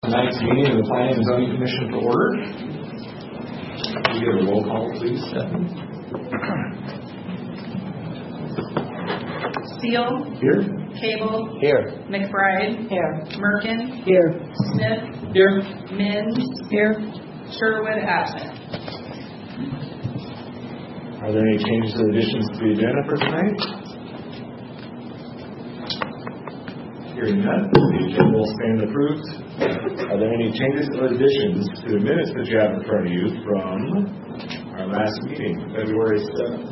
tonight's meeting of the Planning and Zoning Commission to order. Can you get a roll call, please, Stephanie? Steele. Here. Cable. Here. McBride. Here. Merkin. Here. Smith. Here. Minns. Here. Sherwood absent. Are there any changes or additions to the agenda for tonight? Hearing none, the agenda will stand approved. Are there any changes or additions to the minutes that you have in front of you from our last meeting, February 7th?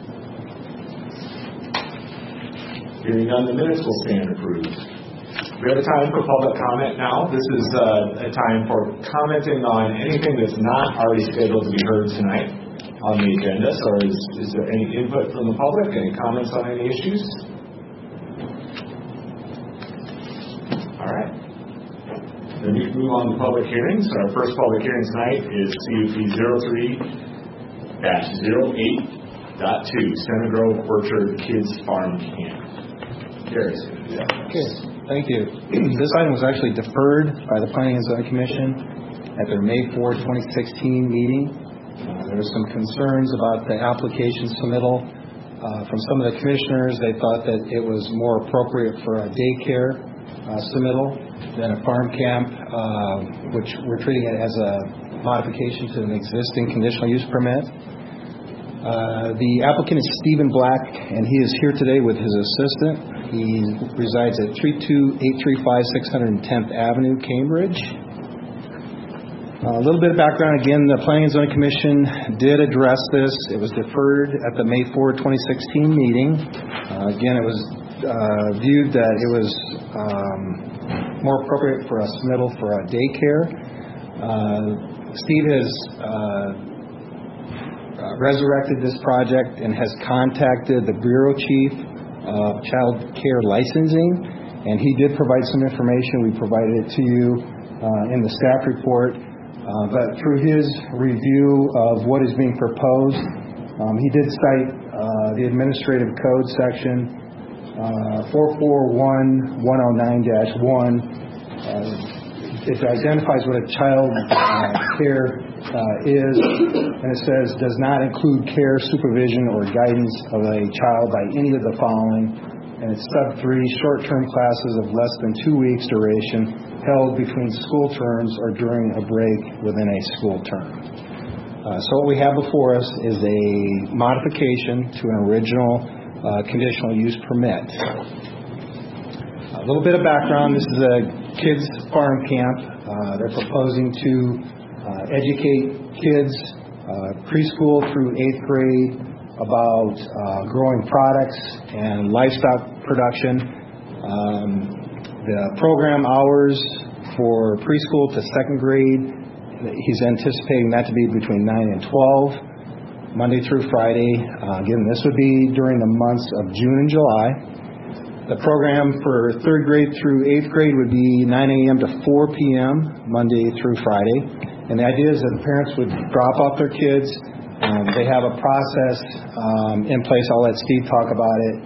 Hearing none, the minutes will stand approved. We have a time for public comment now. This is a time for commenting on anything that's not already scheduled to be heard tonight on the agenda. So is there any input from the public? Any comments on any issues? All right. Then we move on to public hearings. Our first public hearing tonight is CUP 03-08.2, Center Grove Orchard Kids Farm Camp. Gary's going to do that. Okay, thank you. This item was actually deferred by the Planning and Zoning Commission at their May 4, 2016 meeting. There were some concerns about the application submittal from some of the commissioners. They thought that it was more appropriate for a daycare submittal than a farm camp, which we're treating it as a modification to an existing conditional use permit. The applicant is Stephen Black, and he is here today with his assistant. He resides at 32835 610th Avenue, Cambridge. A little bit of background. Again, the Planning and Zoning Commission did address this. It was deferred at the May 4, 2016 meeting. Again, it was viewed that it was more appropriate for a submittal for a daycare. Steve has resurrected this project and has contacted the Bureau Chief of Child Care Licensing, and he did provide some information. We provided it to you in the staff report. But through his review of what is being proposed, he did cite the Administrative Code section 441-109-1. It identifies what a child care is, and it says does not include care, supervision, or guidance of a child by any of the following. And it's sub 3, short-term classes of less than 2 weeks duration held between school terms or during a break within a school term. So what we have before us is a modification to an original conditional use permit. A little bit of background. This is a kids farm camp. They're proposing to educate kids preschool through 8th grade about growing products and livestock production. The program hours for preschool to 2nd grade, he's anticipating that to be between 9 and 12, Monday through Friday. Again, this would be during the months of June and July. The program for 3rd grade through 8th grade would be 9 a.m. to 4 p.m., Monday through Friday. And the idea is that the parents would drop off their kids. They have a process in place. I'll let Steve talk about it,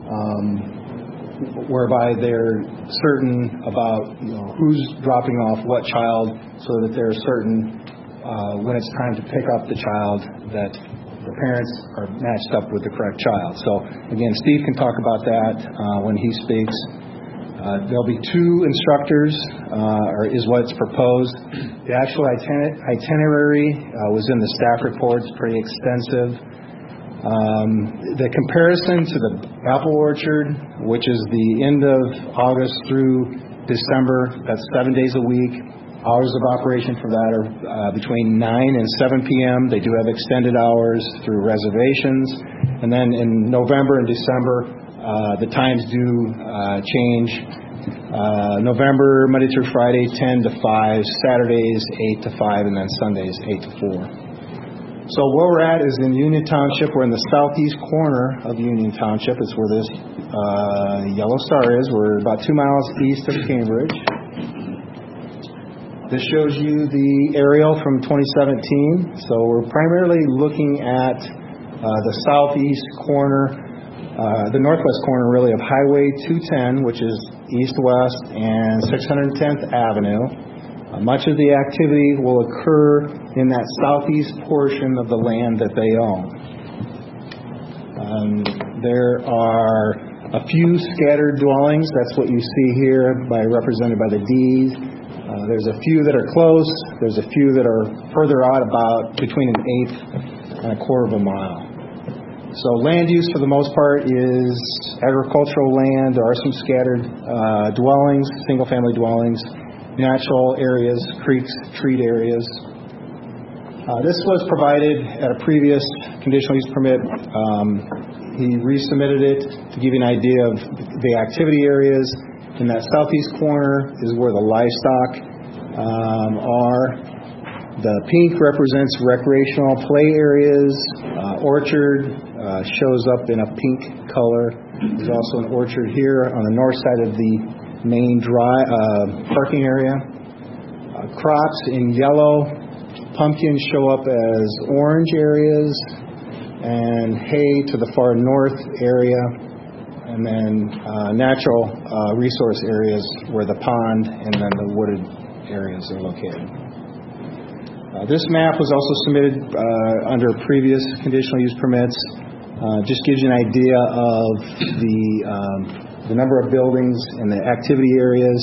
whereby they're certain about who's dropping off what child, so that they're certain when it's time to pick up the child that the parents are matched up with the correct child. So again, Steve can talk about that when he speaks. There'll be 2 instructors, is what's proposed. The actual itinerary was in the staff report. It's pretty extensive. The comparison to the apple orchard, which is the end of August through December, that's 7 days a week. Hours of operation for that are between 9 and 7 p.m. They do have extended hours through reservations. And then in November and December, the times do change. November, Monday through Friday, 10 to 5. Saturdays, 8 to 5. And then Sundays, 8 to 4. So where we're at is in Union Township. We're in the southeast corner of Union Township. It's where this yellow star is. We're about 2 miles east of Cambridge. This shows you the aerial from 2017. So we're primarily looking at the southeast corner, the northwest corner really of Highway 210, which is east-west, and 610th Avenue. Much of the activity will occur in that southeast portion of the land that they own. There are a few scattered dwellings. That's what you see here, represented by the Ds. There's a few that are close. There's a few that are further out, about between an eighth and a quarter of a mile. So land use for the most part is agricultural land. There are some scattered dwellings, single-family dwellings, natural areas, creeks, treat areas. This was provided at a previous conditional use permit. He resubmitted it to give you an idea of the activity areas. In that southeast corner is where the livestock are. The pink represents recreational play areas. Orchard shows up in a pink color. There's also an orchard here on the north side of the main parking area. Crops in yellow. Pumpkins show up as orange areas, and hay to the far north area, and then natural resource areas where the pond and then the wooded areas are located. This map was also submitted under previous conditional use permits. Just gives you an idea of the number of buildings and the activity areas.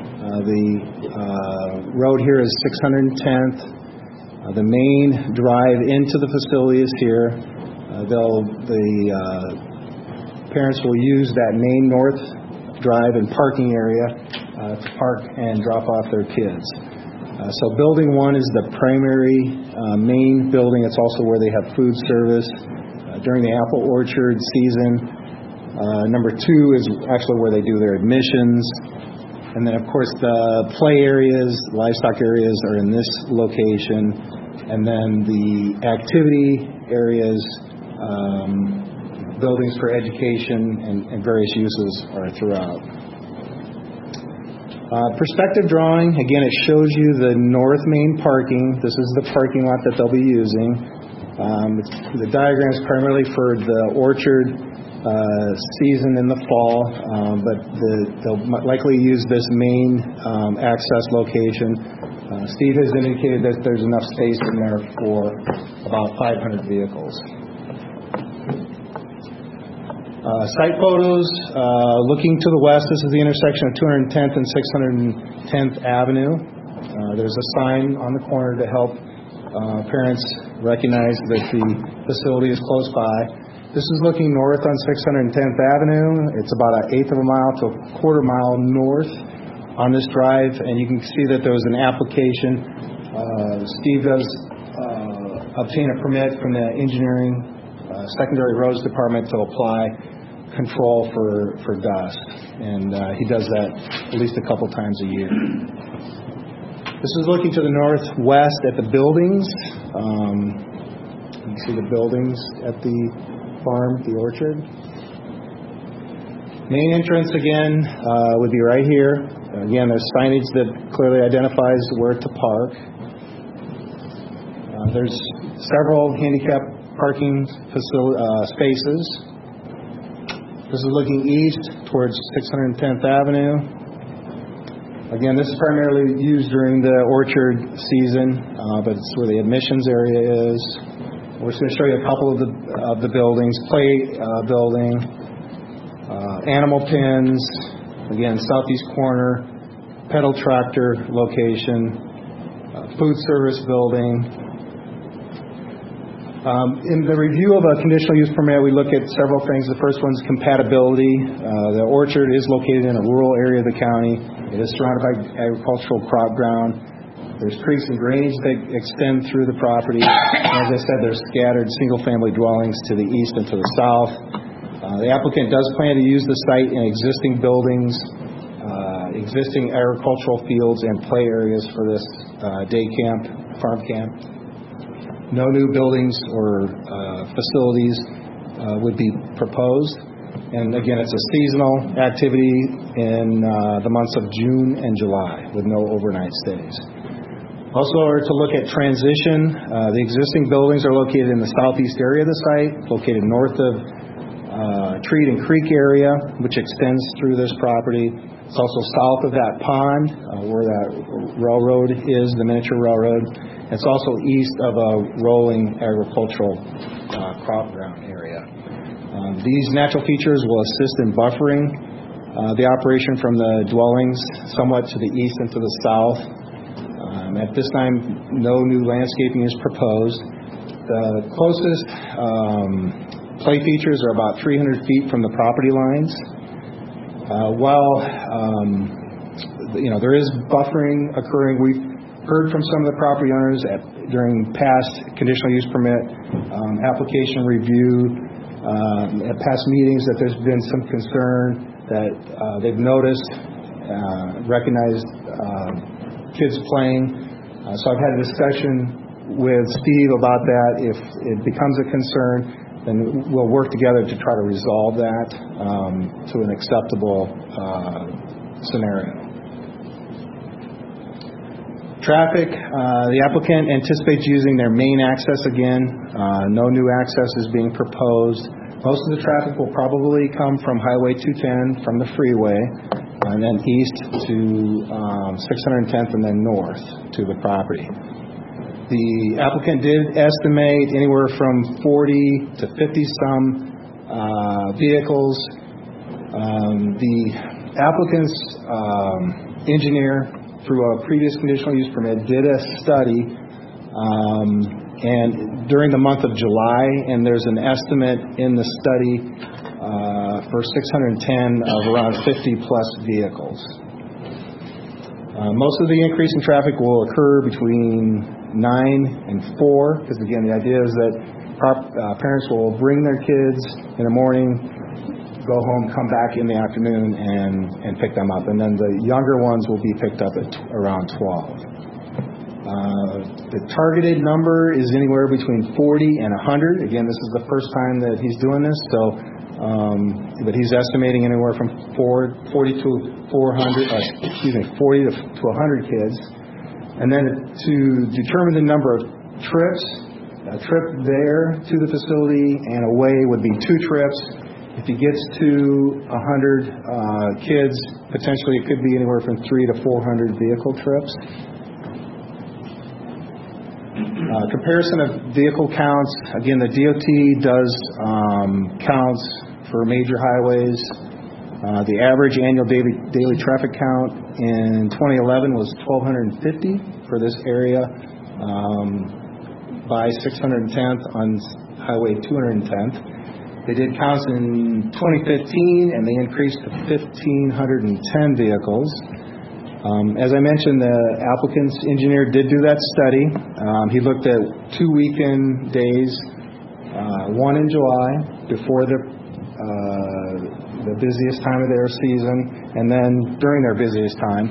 The road here is 610th. The main drive into the facility is here. The parents will use that main north drive and parking area to park and drop off their kids. So building 1 is the primary main building. It's also where they have food service during the apple orchard season. Number 2 is actually where they do their admissions. And then, of course, the play areas, livestock areas are in this location. And then the activity areas, buildings for education and various uses are throughout. Perspective drawing, again, it shows you the north main parking. This is the parking lot that they'll be using. The diagram is primarily for the orchard season in the fall, but they'll likely use this main access location. Steve has indicated that there's enough space in there for about 500 vehicles. Site photos, looking to the west, this is the intersection of 210th and 610th Avenue. There's a sign on the corner to help parents recognize that the facility is close by. This is looking north on 610th Avenue. It's about an eighth of a mile to a quarter mile north on this drive, and you can see that there was an application. Steve does obtain a permit from the engineering secondary roads department to apply control for dust, and he does that at least a couple times a year. This is looking to the northwest at the buildings. You can see the buildings at the farm, the orchard. Main entrance again would be right here. Again, there's signage that clearly identifies where to park. There's several handicap parking spaces. This is looking east towards 610th Avenue. Again, this is primarily used during the orchard season, but it's where the admissions area is. We're just going to show you a couple of the buildings. Play building, animal pens, again, southeast corner, pedal tractor location, food service building. In the review of a conditional use permit, we look at several things. The first one's compatibility. The orchard is located in a rural area of the county. It is surrounded by agricultural crop ground. There's creeks and drainage that extend through the property. As I said, there's scattered single-family dwellings to the east and to the south. The applicant does plan to use the site in existing buildings, existing agricultural fields, and play areas for this day camp, farm camp. No new buildings or facilities would be proposed. And again, it's a seasonal activity in the months of June and July with no overnight stays. Also, to look at transition, the existing buildings are located in the southeast area of the site, located north of Treat and Creek area, which extends through this property. It's also south of that pond where that railroad is, the miniature railroad. It's also east of a rolling agricultural crop ground area. These natural features will assist in buffering the operation from the dwellings somewhat to the east and to the south. At this time, no new landscaping is proposed. The closest play features are about 300 feet from the property lines. There is buffering occurring. We've heard from some of the property owners during past conditional use permit application review at past meetings that there's been some concern that they've noticed, recognized kids playing. So I've had a discussion with Steve about that. If it becomes a concern, then we'll work together to try to resolve that to an acceptable scenario. Traffic, the applicant anticipates using their main access again. No new access is being proposed. Most of the traffic will probably come from Highway 210 from the freeway and then east to 610th and then north to the property. The applicant did estimate anywhere from 40 to 50-some vehicles. The applicant's engineer, through a previous conditional use permit, did a study and during the month of July, and there's an estimate in the study for 610 of around 50-plus vehicles. Most of the increase in traffic will occur between 9 and 4, because again, the idea is that parents will bring their kids in the morning, go home, come back in the afternoon, and pick them up. And then the younger ones will be picked up at around 12. The targeted number is anywhere between 40 and 100. Again, this is the first time that he's doing this, but he's estimating anywhere from 40 to 100 kids. And then to determine the number of trips, a trip there to the facility and away would be 2 trips. If he gets to 100 kids, potentially it could be anywhere from 300 to 400 vehicle trips. Comparison of vehicle counts. Again, the DOT does counts for major highways. The average annual daily traffic count in 2011 was 1,250 for this area by 610th on Highway 210th. They did counts in 2015, and they increased to 1,510 vehicles. As I mentioned, the applicant's engineer did do that study. He looked at 2 weekend days, one in July before the busiest time of their season, and then during their busiest time.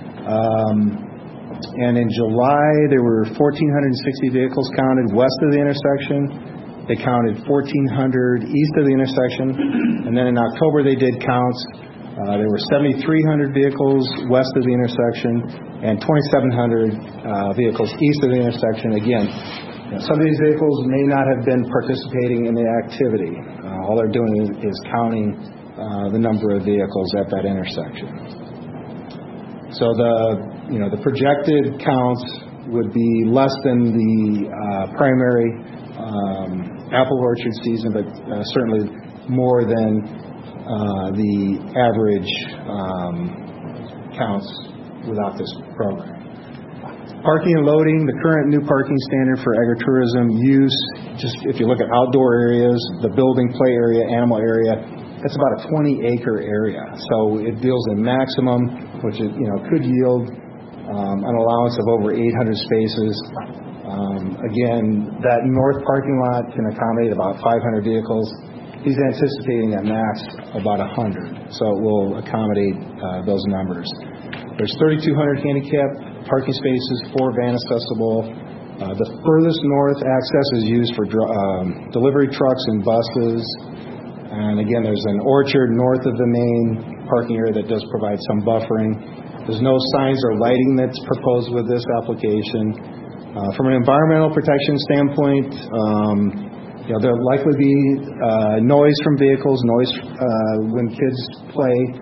And in July, there were 1,460 vehicles counted west of the intersection. They counted 1,400 east of the intersection. And then in October, they did counts. There were 7,300 vehicles west of the intersection and 2,700 vehicles east of the intersection. Again, some of these vehicles may not have been participating in the activity. All they're doing is counting the number of vehicles at that intersection. So the projected counts would be less than the primary apple orchard season, but certainly more than the average counts without this program. Parking and loading, the current new parking standard for agritourism use, just if you look at outdoor areas, the building, play area, animal area, that's about a 20-acre area. So it deals in maximum, which is, could yield an allowance of over 800 spaces. Again, that north parking lot can accommodate about 500 vehicles. He's anticipating at max about 100, so it will accommodate those numbers. There's 3,200 handicap parking spaces, 4 van accessible. The furthest north access is used for delivery trucks and buses. And again, there's an orchard north of the main parking area that does provide some buffering. There's no signs or lighting that's proposed with this application. From an environmental protection standpoint, there'll likely be noise from vehicles, noise when kids play.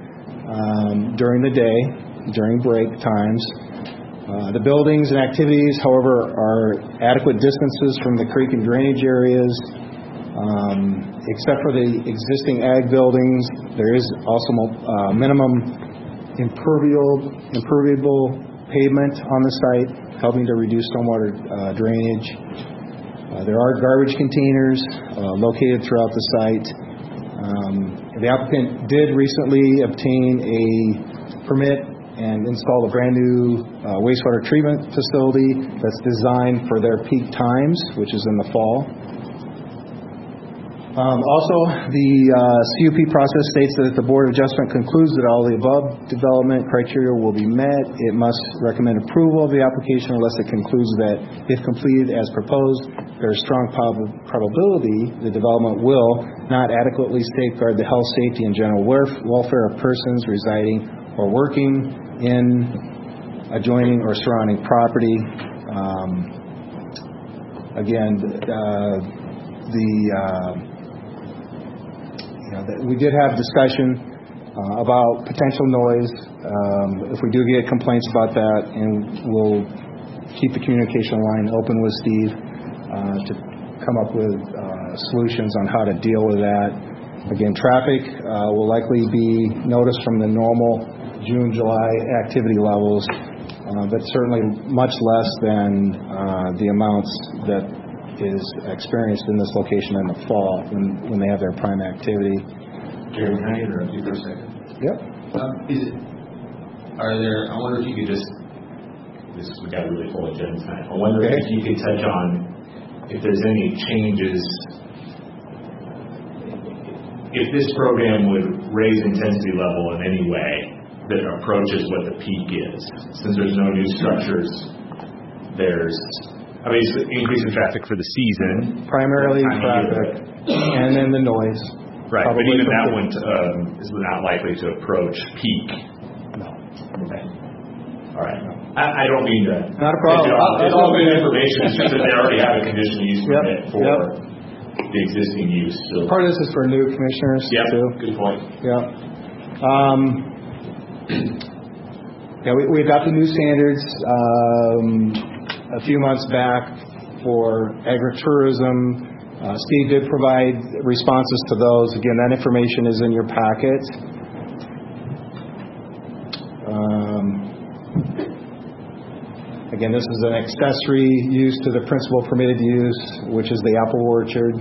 during the day, during break times. The buildings and activities, however, are adequate distances from the creek and drainage areas. Except for the existing ag buildings, there is also minimum impermeable pavement on the site, helping to reduce stormwater drainage. There are garbage containers located throughout the site. The applicant did recently obtain a permit and install a brand new wastewater treatment facility that's designed for their peak times, which is in the fall. Also, the CUP process states that if the Board of Adjustment concludes that all the above development criteria will be met, it must recommend approval of the application unless it concludes that, if completed as proposed, there is strong probability the development will not adequately safeguard the health, safety, and general welfare of persons residing or working in adjoining or surrounding property. We did have discussion about potential noise. If we do get complaints about that, and we'll keep the communication line open with Steve to come up with solutions on how to deal with that. Again, traffic will likely be noticed from the normal June, July activity levels, but certainly much less than the amounts that is experienced in this location in the fall when they have their prime activity. Jerry, can I interrupt you for a second? Yep. I wonder if you could we got a really full agenda tonight. I wonder if you could touch on if there's any changes, if this program would raise intensity level in any way that approaches what the peak is. Since there's no new structures, there's obviously increase in traffic for the season. Primarily traffic, and then the noise. Right, but even that one is not likely to approach peak. No. Okay. All right. I don't mean to. Not a problem. It's all good information. It's just that they already have a conditional use permit for the existing use. So. Part of this is for new commissioners too. Good point. We adopted new standards a few months back for agritourism. Steve did provide responses to those. Again, that information is in your packet. Again, this is an accessory use to the principal permitted use, which is the apple orchard.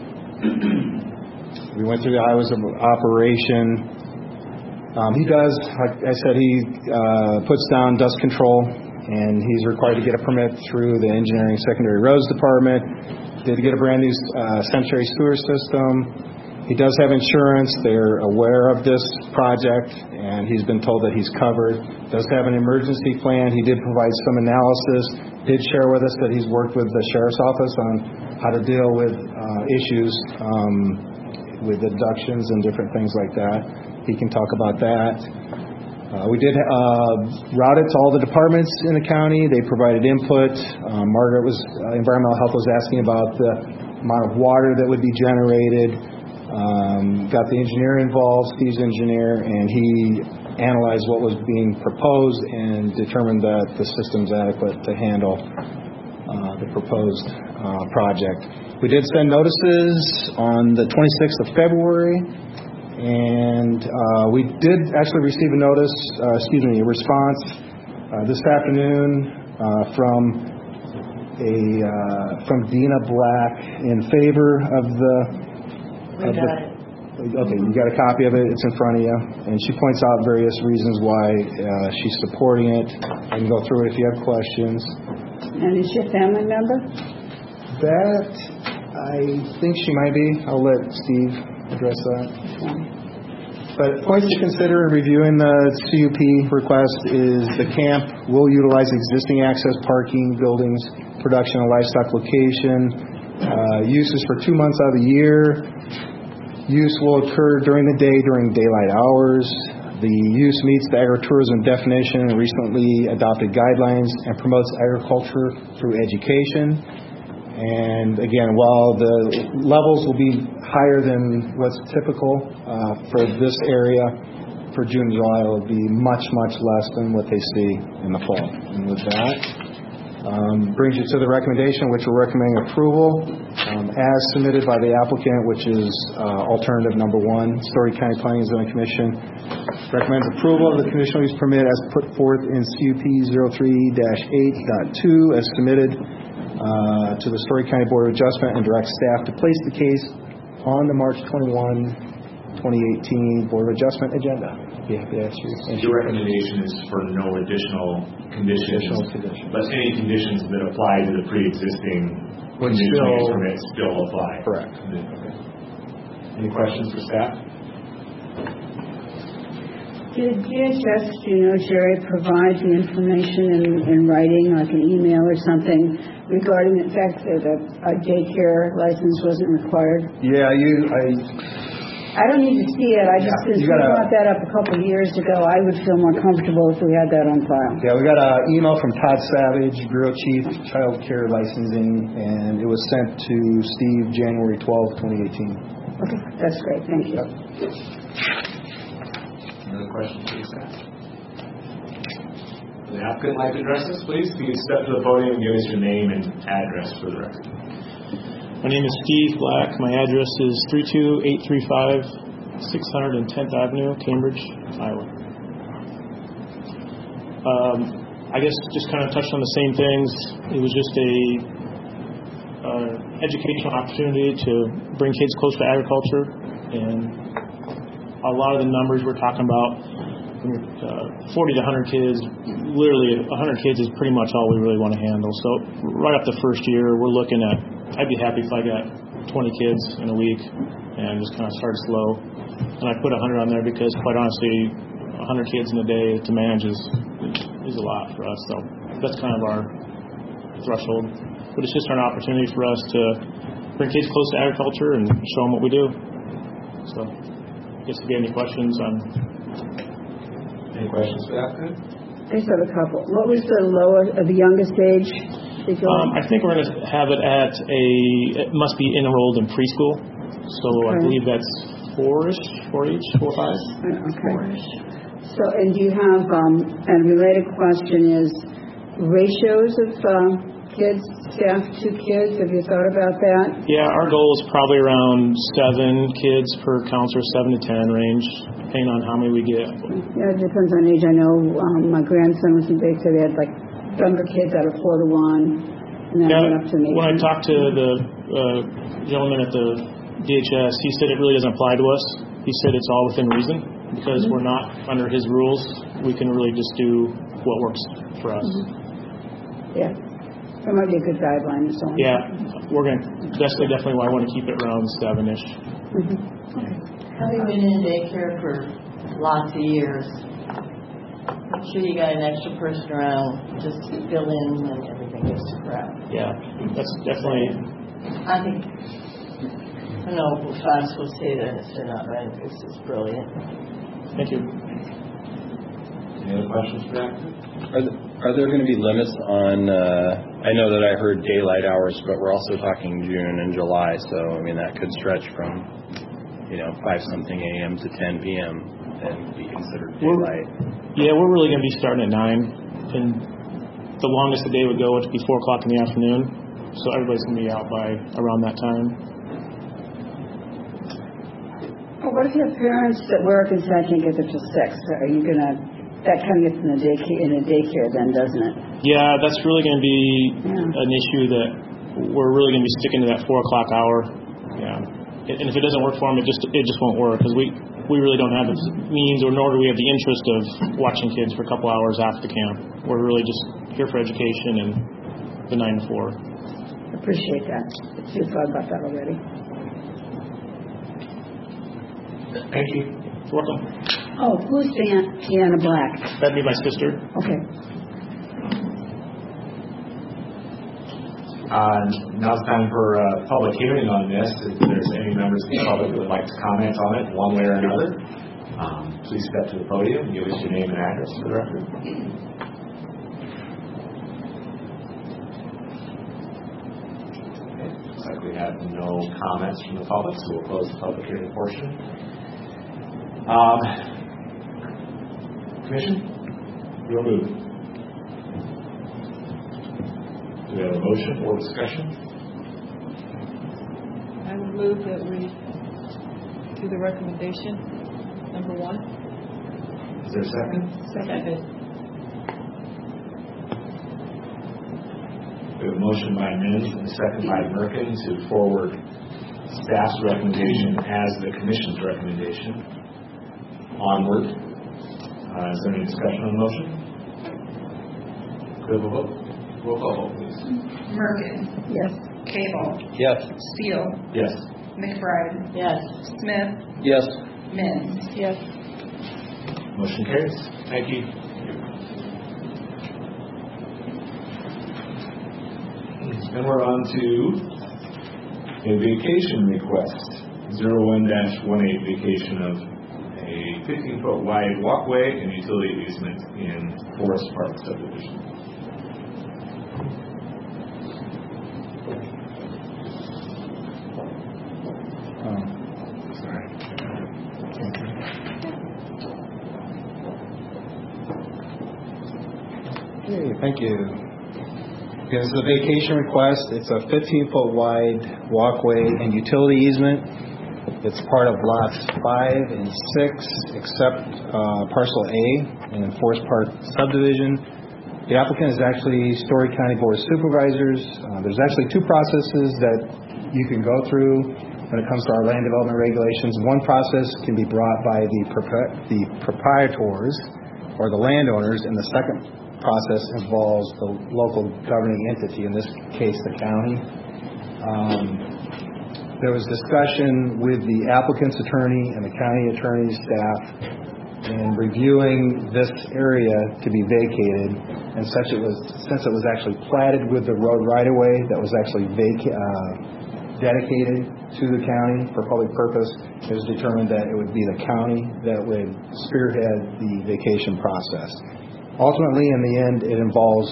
We went through the hours of operation. He does, like I said, he puts down dust control, and he's required to get a permit through the Engineering Secondary Roads Department. Did get a brand new sanitary sewer system. He does have insurance. They're aware of this project, and he's been told that he's covered. Does have an emergency plan. He did provide some analysis. Did share with us that he's worked with the Sheriff's Office on how to deal with issues with abductions and different things like that. He can talk about that. We did route it to all the departments in the county. They provided input. Margaret Environmental Health was asking about the amount of water that would be generated. Got the engineer involved, Steve's engineer, and he analyzed what was being proposed and determined that the system's adequate to handle the proposed project. We did send notices on the 26th of February. And we did actually receive a response this afternoon from Dina Black in favor of Okay, you got a copy of it. It's in front of you, and she points out various reasons why she's supporting it. I can go through it if you have questions. And is she a family member? That I think she might be. I'll let Steve address that. But points to consider in reviewing the CUP request is the camp will utilize existing access parking, buildings, production and livestock location. Uses for 2 months out of the year. Use will occur during the day during daylight hours. The use meets the agritourism definition and recently adopted guidelines and promotes agriculture through education. And again, while the levels will be higher than what's typical for this area, for June and July will be much, much less than what they see in the fall. And with that, brings you to the recommendation, which we're recommending approval as submitted by the applicant, which is alternative number 1. Story County Planning and Zoning Commission recommends approval of the conditional use permit as put forth in CUP 03-8.2 as submitted to the Story County Board of Adjustment, and directs staff to place the case on the March 21, 2018 Board of Adjustment agenda. Be happy to answer your question. Your recommendation is for no additional conditions, but any conditions that apply to the pre-existing conditional use permit still apply. Correct. Okay. Any questions for staff? Did DHS, Jerry, provide the information in writing, like an email or something, regarding the fact that a daycare license wasn't required? Yeah, I don't need to see it. I just, since we brought that up a couple of years ago, I would feel more comfortable if we had that on file. Yeah, we got an email from Todd Savage, Bureau Chief, Child Care Licensing, and it was sent to Steve January 12, 2018. Okay, that's great. Thank you. Another question, please, staff? The applicant like to address us, please? If you could step to the podium and give us your name and address for the record. My name is Steve Black. My address is 32835 610th Avenue, Cambridge, Iowa. I guess just kind of touched on the same things. It was just a educational opportunity to bring kids close to agriculture, and a lot of the numbers we're talking about, 40 to 100 kids, literally 100 kids is pretty much all we really want to handle. So right up the first year, we're looking at, I'd be happy if I got 20 kids in a week and just kind of start slow. And I put 100 on there because, quite honestly, 100 kids in a day to manage is a lot for us. So that's kind of our threshold. But it's just an opportunity for us to bring kids close to agriculture and show them what we do. So I guess if you have any questions on... Any questions for that? I just have a couple. What was the youngest age? I think we're going to have it at it must be enrolled in preschool. So I believe that's 4-ish, 4-ish, 4 or 5. Okay. So, and do you have, and a related question is, ratios of kids, staff to kids, have you thought about that? Yeah, our goal is probably around 7 kids per counselor, 7 to 10 range, depending on how many we get. Yeah, it depends on age. I know my grandson was in Baker, they had like younger kids out of 4 to 1, and then went up to me. When I talked to the gentleman at the DHS, he said it really doesn't apply to us. He said it's all within reason, because we're not under his rules. We can really just do what works for us. Yeah, that might be a good guideline and so on. Yeah, we're going to, that's definitely why I want to keep it around 7-ish. Having been in daycare for lots of years, I'm sure you got an extra person around just to fill in when everything gets to crap. Yeah, that's definitely... I think, I don't know if I'm supposed to say that or not, but this is brilliant. Thank you. Any other questions for that? Are there going to be limits on, I know that I heard daylight hours, but we're also talking June and July, so I mean that could stretch from, 5-something a.m. to 10 p.m. and be considered daylight. Yeah, we're really going to be starting at 9, and the longest the day would go would be 4 o'clock in the afternoon, so everybody's going to be out by around that time. Well, what if you have parents that work and say I can't get there till 6? Are you going to... That kind of gets in a daycare then, doesn't it? Yeah, that's really going to be an issue that we're really going to be sticking to that 4 o'clock hour. Yeah, and if it doesn't work for them, it just won't work, because we really don't have the means, or nor do we have the interest of watching kids for a couple hours after the camp. We're really just here for education and the 9 to 4. Appreciate that. You've thought about that already. Thank you. You're welcome. Oh, who's Deanna Black? That'd be my sister. Okay. Now it's time for a public hearing on this. If there's any members of the public that would like to comment on it one way or another, please step to the podium and give us your name and address for the record. Okay. Looks like we have no comments from the public, so we'll close the public hearing portion. Commission? Your move. Do we have a motion or discussion? I would move that we do the recommendation, number 1. Is there a second? Second. We have a motion by Mins and a second by Merkin to forward staff's recommendation as the Commission's recommendation. Onward. Is there any discussion on the motion? Could we have a vote? Roll call vote, please. Merkin. Yes. Cable. Yes. Steele. Yes. McBride. Yes. Smith. Yes. Mins. Yes. Motion carries. Thank you. Then we're on to a vacation request. 01-18 vacation of a 15-foot wide walkway and utility easement in Forest Park subdivision. Okay, thank you. This is a vacation request. It's a 15-foot wide walkway and utility easement. It's part of lots 5 and 6, except parcel A in Forest Park subdivision. The applicant is actually Story County Board of Supervisors. There's actually 2 processes that you can go through when it comes to our land development regulations. One process can be brought by the proprietors or the landowners, and the second process involves the local governing entity, in this case the county. There was discussion with the applicant's attorney and the county attorney's staff in reviewing this area to be vacated, and since it was actually platted with the road right-of-way that was actually dedicated to the county for public purpose, it was determined that it would be the county that would spearhead the vacation process. Ultimately, in the end, it involves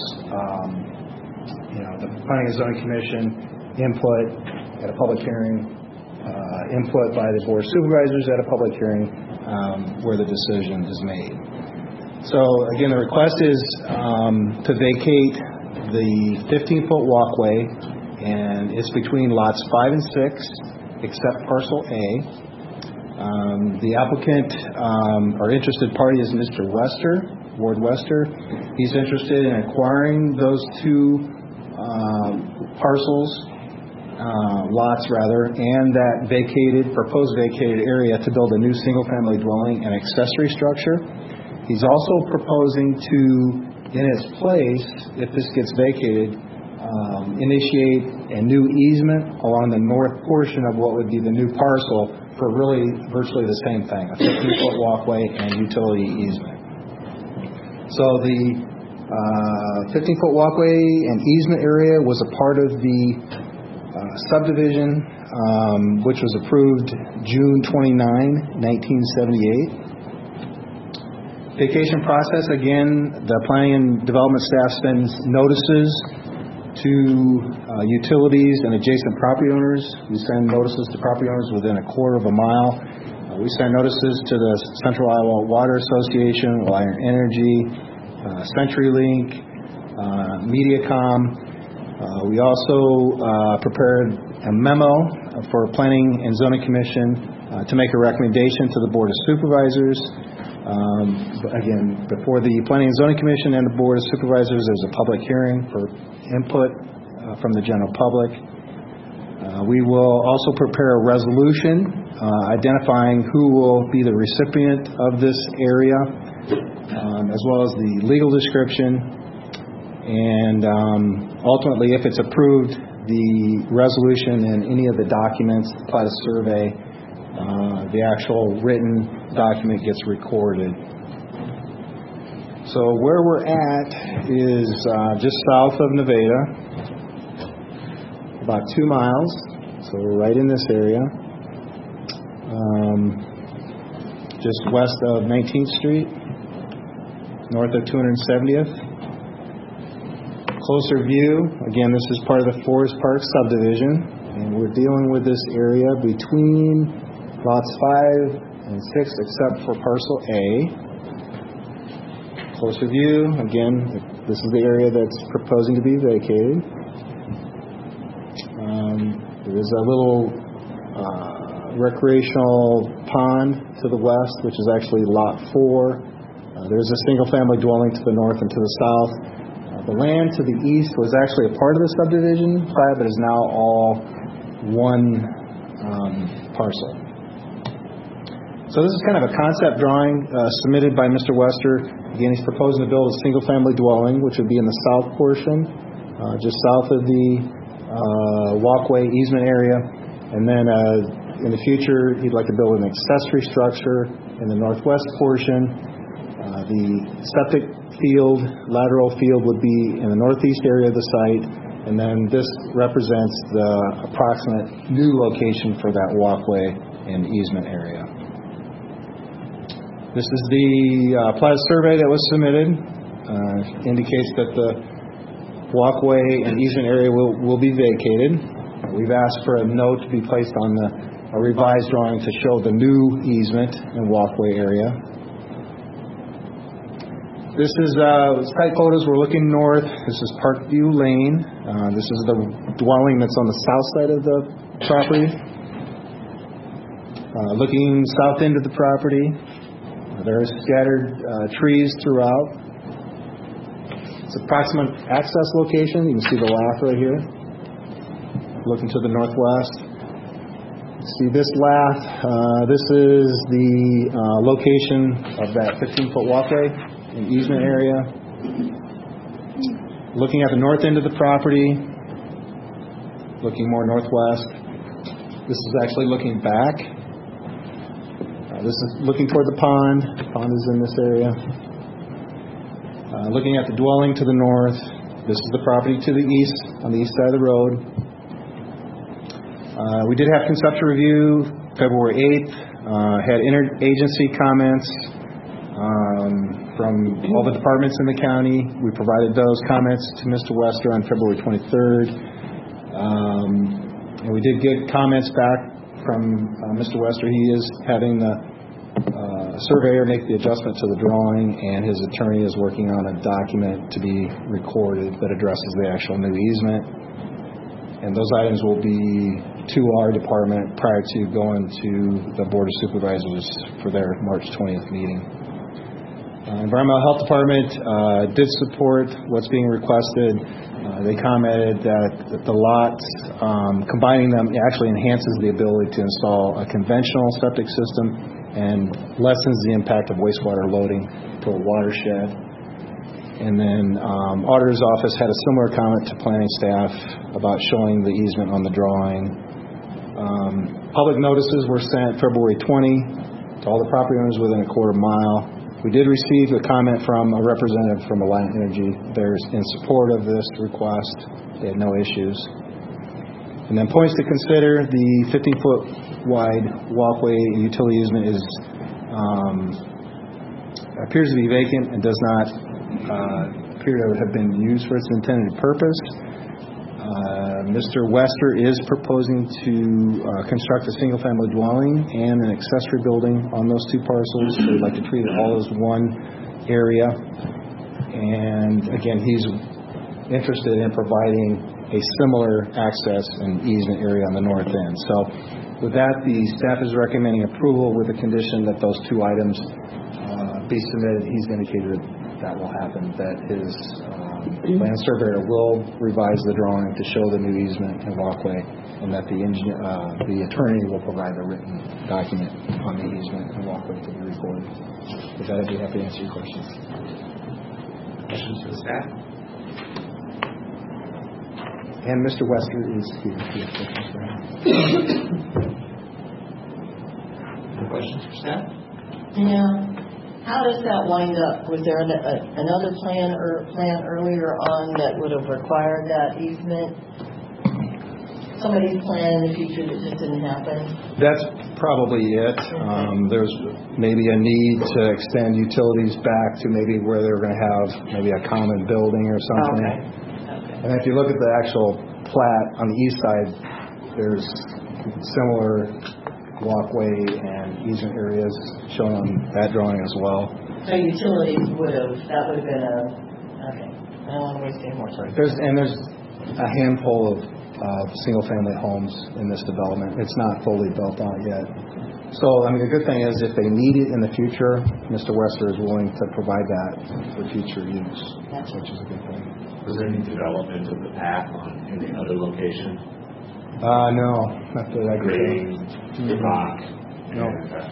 the Planning and Zoning Commission input at a public hearing, input by the Board of Supervisors at a public hearing where the decision is made. So, again, the request is to vacate the 15-foot walkway, and it's between lots 5 and 6, except parcel A. The applicant or interested party is Mr. Ward Wester. He's interested in acquiring those 2 parcels, lots rather, and that proposed vacated area to build a new single-family dwelling and accessory structure. He's also proposing to, in its place, if this gets vacated, initiate a new easement along the north portion of what would be the new parcel for really virtually the same thing, a 15-foot walkway and utility easement. So the 15-foot walkway and easement area was a part of the subdivision, which was approved June 29, 1978. Vacation process, again, the planning and development staff sends notices to utilities and adjacent property owners. We send notices to property owners within a quarter of a mile. We send notices to the Central Iowa Water Association, Iron Energy, CenturyLink, Mediacom. We also prepared a memo for Planning and Zoning Commission to make a recommendation to the Board of Supervisors. Again, before the Planning and Zoning Commission and the Board of Supervisors, there's a public hearing for input from the general public. We will also prepare a resolution identifying who will be the recipient of this area, as well as the legal description, and ultimately, if it's approved, the resolution and any of the documents, the plat of survey, the actual written document gets recorded. So where we're at is just south of Nevada, about 2 miles. So we're right in this area, just west of 19th Street, north of 270th. Closer view, again, this is part of the Forest Park subdivision, and we're dealing with this area between lots 5 and 6, except for parcel A. closer view. Again, this is the area that's proposing to be vacated. There is a little recreational pond to the west, which is actually Lot 4. There's a single-family dwelling to the north and to the south. The land to the east was actually a part of the subdivision plat, but is now all one parcel. So this is kind of a concept drawing submitted by Mr. Wester. Again, he's proposing to build a single-family dwelling, which would be in the south portion, just south of the walkway easement area. And then in the future, he'd like to build an accessory structure in the northwest portion. The septic field, lateral field, would be in the northeast area of the site. And then this represents the approximate new location for that walkway and easement area. This is the plat survey that was submitted. Indicates that the walkway and easement area will be vacated. We've asked for a note to be placed on a revised drawing to show the new easement and walkway area. This is site photos. We're looking north. This is Parkview Lane. This is the dwelling that's on the south side of the property. Looking south into the property, there are scattered trees throughout. It's approximate access location. You can see the lath right here. Looking to the northwest. See this lath. This is the location of that 15-foot walkway and easement area. Looking at the north end of the property. Looking more northwest. This is actually looking back. This is looking toward the pond. The pond is in this area. Looking at the dwelling to the north. This is the property to the east, on the east side of the road. We did have conceptual review February 8th. Had interagency comments from all the departments in the county. We provided those comments to Mr. Wester on February 23rd. And we did get comments back from Mr. Wester. He is having the surveyor make the adjustment to the drawing, and his attorney is working on a document to be recorded that addresses the actual new easement. And those items will be to our department prior to going to the Board of Supervisors for their March 20th meeting. Environmental Health Department did support what's being requested. They commented that the lots, combining them actually enhances the ability to install a conventional septic system and lessens the impact of wastewater loading to a watershed. And then Auditor's Office had a similar comment to planning staff about showing the easement on the drawing. Public notices were sent February 20 to all the property owners within a quarter mile. We did receive a comment from a representative from Alliant Energy. They're in support of this request. They had no issues. And then points to consider: the 15-foot wide walkway utility easement appears to be vacant and does not appear to have been used for its intended purpose. Mr. Wester is proposing to construct a single-family dwelling and an accessory building on those two parcels. So we'd like to treat it all as one area. And again, he's interested in providing a similar access and easement area on the north end. So with that, the staff is recommending approval with the condition that those two items be submitted. He's indicated that will happen, that his land surveyor will revise the drawing to show the new easement and walkway, and that the attorney will provide a written document on the easement and walkway to be recorded. With that, I'd be happy to answer your questions. Questions for the staff? And Mr. Wester is here. Questions for staff? Yeah. How does that wind up? Was there another plan earlier on that would have required that easement? Somebody's plan in the future that just didn't happen? That's probably it. There's maybe a need to extend utilities back to maybe where they were going to have maybe a common building or something. Okay. And if you look at the actual plat on the east side, there's similar walkway and easement areas shown on that drawing as well. So utilities that would have been okay. I don't want to waste any more time. There's a handful of single-family homes in this development. It's not fully built out yet. So, I mean, the good thing is if they need it in the future, Mr. Wester is willing to provide that for future use, which is a good thing. Was there any development of the path on any other location? No, not that I can Grading, rock? No. Okay.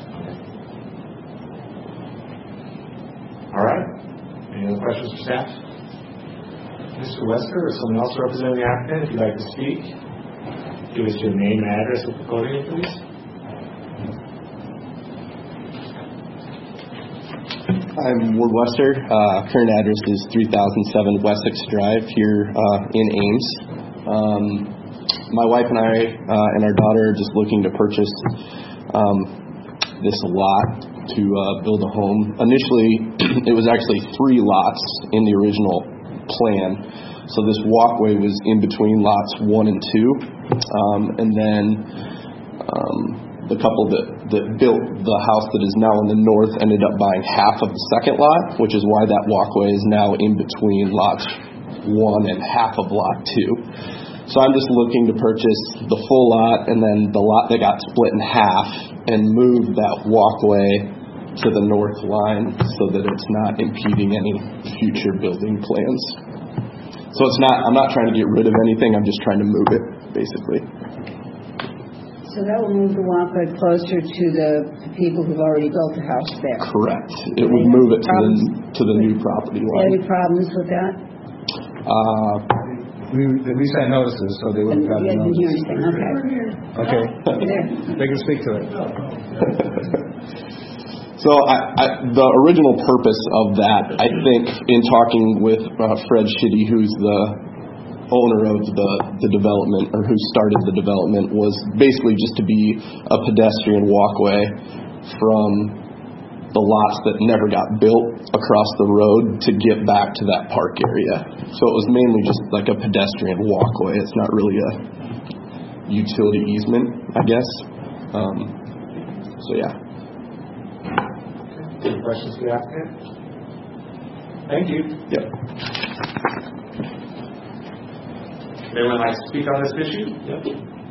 All right. Any other questions for staff? Mr. Wester or someone else representing the applicant, if you'd like to speak, give us your name and address at the podium, please. I'm Ward Wester. Current address is 3007 Wessex Drive here in Ames. My wife and I and our daughter are just looking to purchase this lot to build a home. Initially, it was actually 3 lots in the original plan. So this walkway was in between lots 1 and 2. And then the couple that built the house that is now in the north ended up buying half of the second lot, which is why that walkway is now in between lots 1 and half of lot 2. So I'm just looking to purchase the full lot and then the lot that got split in half and move that walkway to the north line so that it's not impeding any future building plans. So I'm not trying to get rid of anything, I'm just trying to move it, basically. So that will move the walkway closer to the people who've already built a house there. Correct. It would move it to the new property line. Any problems with that? We sent notices, so they wouldn't have You didn't hear notices. anything, okay. Okay. They can speak to it. So the original purpose of that, I think, in talking with Fred Schitty, who's the owner of the development, or who started the development, was basically just to be a pedestrian walkway from the lots that never got built across the road to get back to that park area. So it was mainly just like a pedestrian walkway. It's not really a utility easement, I guess. So yeah. Any questions for the applicant? Thank you. Yep. Anyone like to speak on this issue? Yep.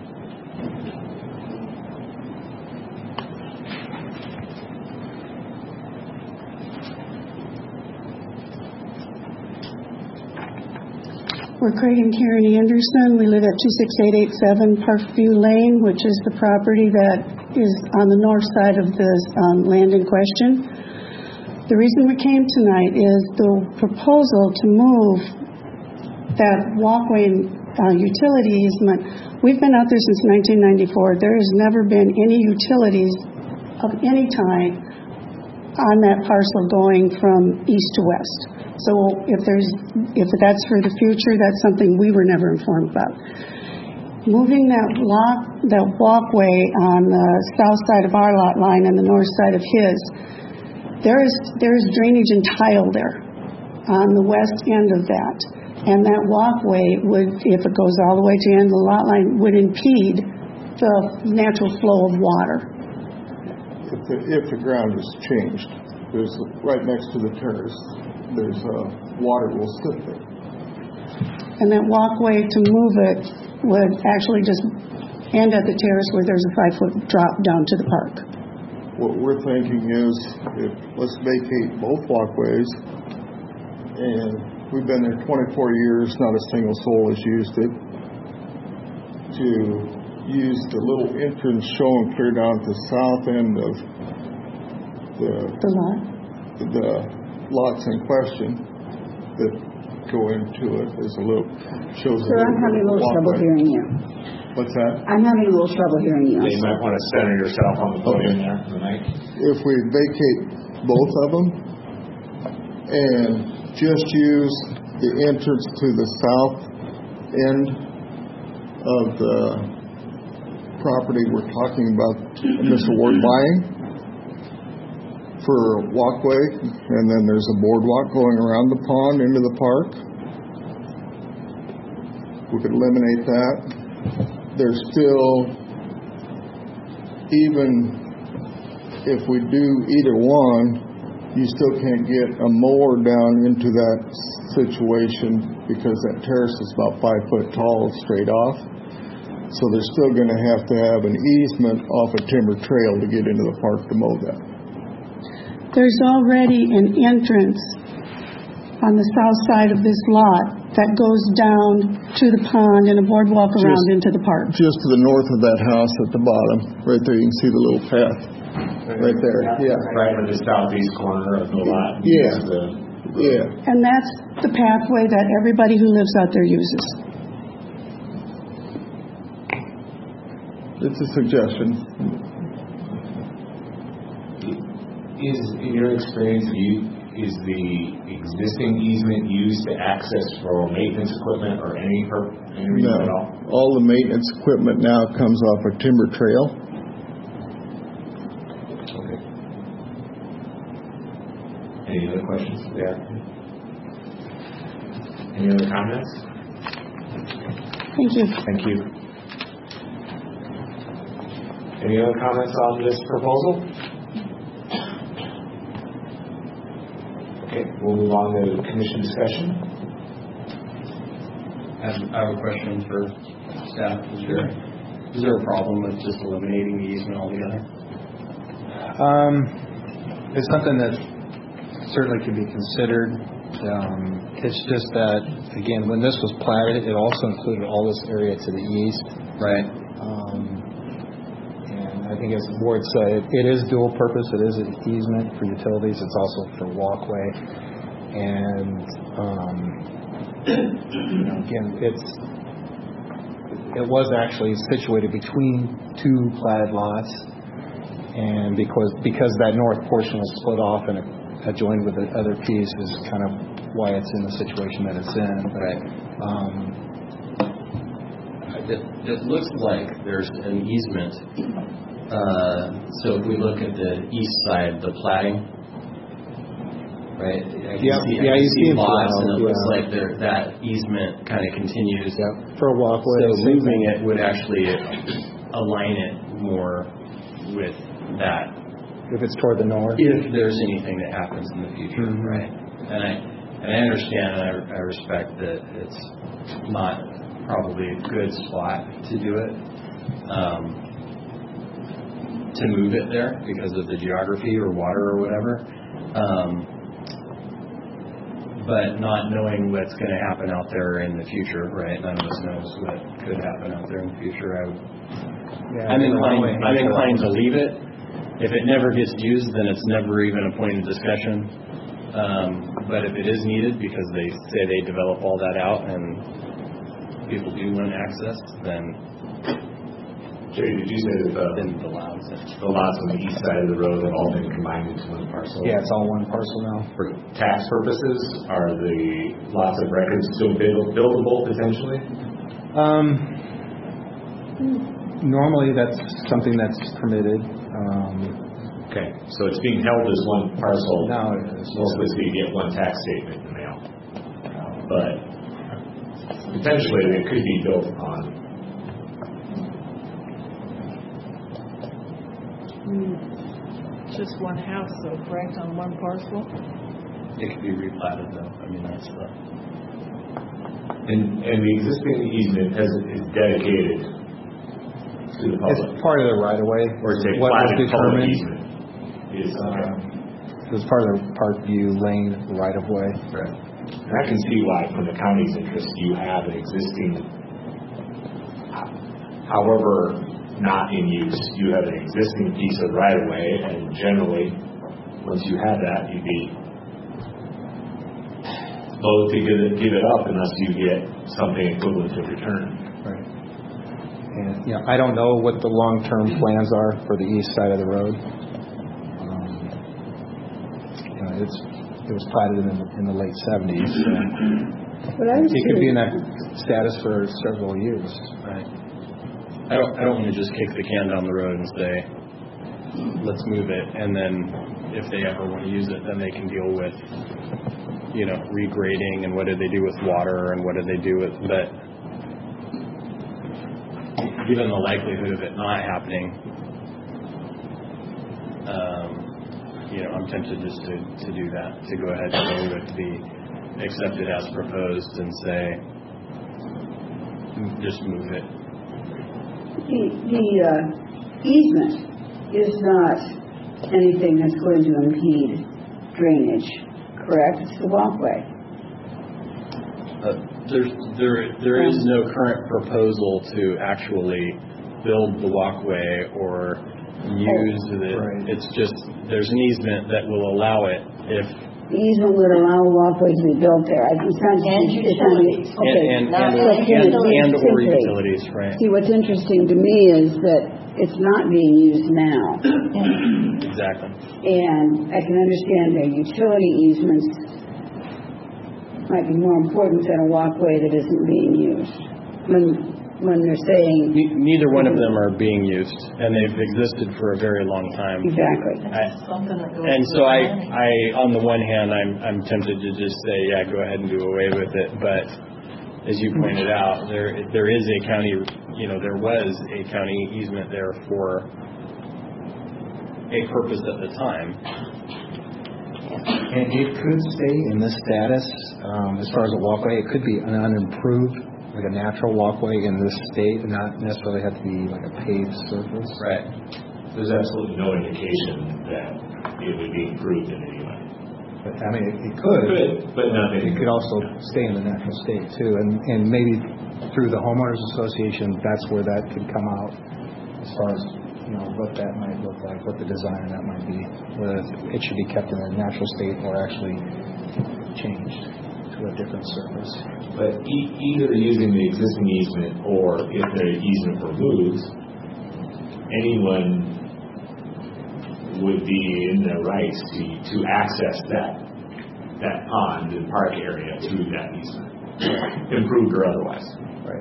We're Craig and Karen Anderson. We live at 26887 Parkview Lane, which is the property that is on the north side of the land in question. The reason we came tonight is the proposal to move that walkway utility easement. We've been out there since 1994. There has never been any utilities of any kind on that parcel going from east to west. So if that's for the future, that's something we were never informed about. Moving that walkway on the south side of our lot line and the north side of his, there is drainage and tile there on the west end of that. And that walkway would, if it goes all the way to the end of the lot line, would impede the natural flow of water. If the ground is changed, there's right next to the terrace, there's water will sit there. And that walkway to move it would actually just end at the terrace where there's a 5-foot drop down to the park. What we're thinking is, let's vacate both walkways, and we've been there 24 years, not a single soul has used it, to use the little entrance shown clear down at the south end of the lots in question that go into it as a little shows. Sir, I'm having a little trouble hearing you. What's that? I'm having a little trouble hearing you. You might want to center yourself on the podium there, the mic. If we vacate both of them and just use the entrance to the south end of the property we're talking about, Mr. Ward buying, for a walkway, and then there's a boardwalk going around the pond into the park. We could eliminate that. There's still, even if we do either one, you still can't get a mower down into that situation because that terrace is about 5 foot tall straight off. So they're still going to have an easement off a timber trail to get into the park to mow that. There's already an entrance on the south side of this lot that goes down to the pond and a boardwalk around into the park. Just to the north of that house at the bottom, right there, you can see the little path. Right there, yeah. Right in the southeast corner of the lot. Yeah. Yeah. And that's the pathway that everybody who lives out there uses. It's a suggestion. In your experience, is the existing easement used to access for maintenance equipment or any reason at all? All the maintenance equipment now comes off a timber trail. Okay. Any other questions there? Any other comments? Thank you. Thank you. Any other comments on this proposal? Okay, we'll move on to commission discussion. I have a question for staff. Is there a problem with just eliminating the easement altogether? It's something that certainly could be considered. It's just that, again, when this was platted, it also included all this area to the east. Right. And I think, as the board said, it is dual purpose. It is an easement for utilities. It's also for walkway. And again, it was actually situated between two platted lots, and because that north portion was split off and adjoined with the other piece is kind of why it's in the situation that it's in. Right. It looks like there's an easement. So if we look at the east side, the platting, right? You see lots, and it looks like that easement kind of continues. Yeah, for a walkway. So moving it would actually align it more with that. If it's toward the north. If there's anything that happens in the future, right? And I understand and I respect that it's not probably a good spot to do it, to move it there because of the geography or water or whatever. But not knowing what's going to happen out there in the future, right? None of us knows what could happen out there in the future. I'm inclined to leave it. If it never gets used, then it's never even a point of discussion. But if it is needed because they say they develop all that out and people do want access, then Jay, did you say that the lots on the east side of the road have all been combined into one parcel? Yeah, it's all one parcel now. For tax purposes, are the lots of records still buildable potentially? Normally, that's something that's permitted. Okay, so it's being held as one parcel. Now it is. Mostly so you get one tax statement in the mail. But potentially it could be built on. Just one house, though, correct, on one parcel? it could be replatted though. I mean, that's the... And the existing easement is dedicated to the public? It's part of the right-of-way. Or is it What was platted public determined easement? It was part of the Parkview Lane right-of-way. Right. And I can see why, from the county's interest, you have an existing, however not in use, you have an existing piece of right-of-way, and generally, once you have that, you'd be loath to give it up unless you get something equivalent in return. Right. And I don't know what the long-term plans are for the east side of the road. It was platted in the late 70s. So it could be in that status for several years. Right. I don't want to just kick the can down the road and say, let's move it, and then if they ever want to use it, then they can deal with, regrading and what did they do with water and what did they do with, but given the likelihood of it not happening, I'm tempted just to do that, to go ahead and go with the accepted as proposed and say, just move it. The easement is not anything that's going to impede drainage, correct? It's the walkway. There is no current proposal to actually build the walkway or use it. Right. It's just there's an easement that will allow it if the easement would allow a walkway to be built there. It's not utilities. And or utilities, right? See, what's interesting to me is that it's not being used now. Exactly. And I can understand that utility easements might be more important than a walkway that isn't being used. When they're saying... Neither one of them are being used, and they've existed for a very long time. Exactly. And so I on the one hand, I'm tempted to just say, yeah, go ahead and do away with it. But as you pointed out, there is a county, there was a county easement there for a purpose at the time. And it could stay in this status as far as a walkway. It could be an unimproved, like a natural walkway in this state, and not necessarily have to be like a paved surface. Right. There's absolutely no indication that it would be improved in any way. But, I mean, it could. But nothing. It could also stay in the natural state too, and maybe through the homeowners association, that's where that could come out as far as what that might look like, what the design of that might be, whether it should be kept in a natural state or actually changed to a different surface. But either using the existing easement or if the easement removes, anyone would be in the rights to access that pond and park area through that easement, improved or otherwise. Right.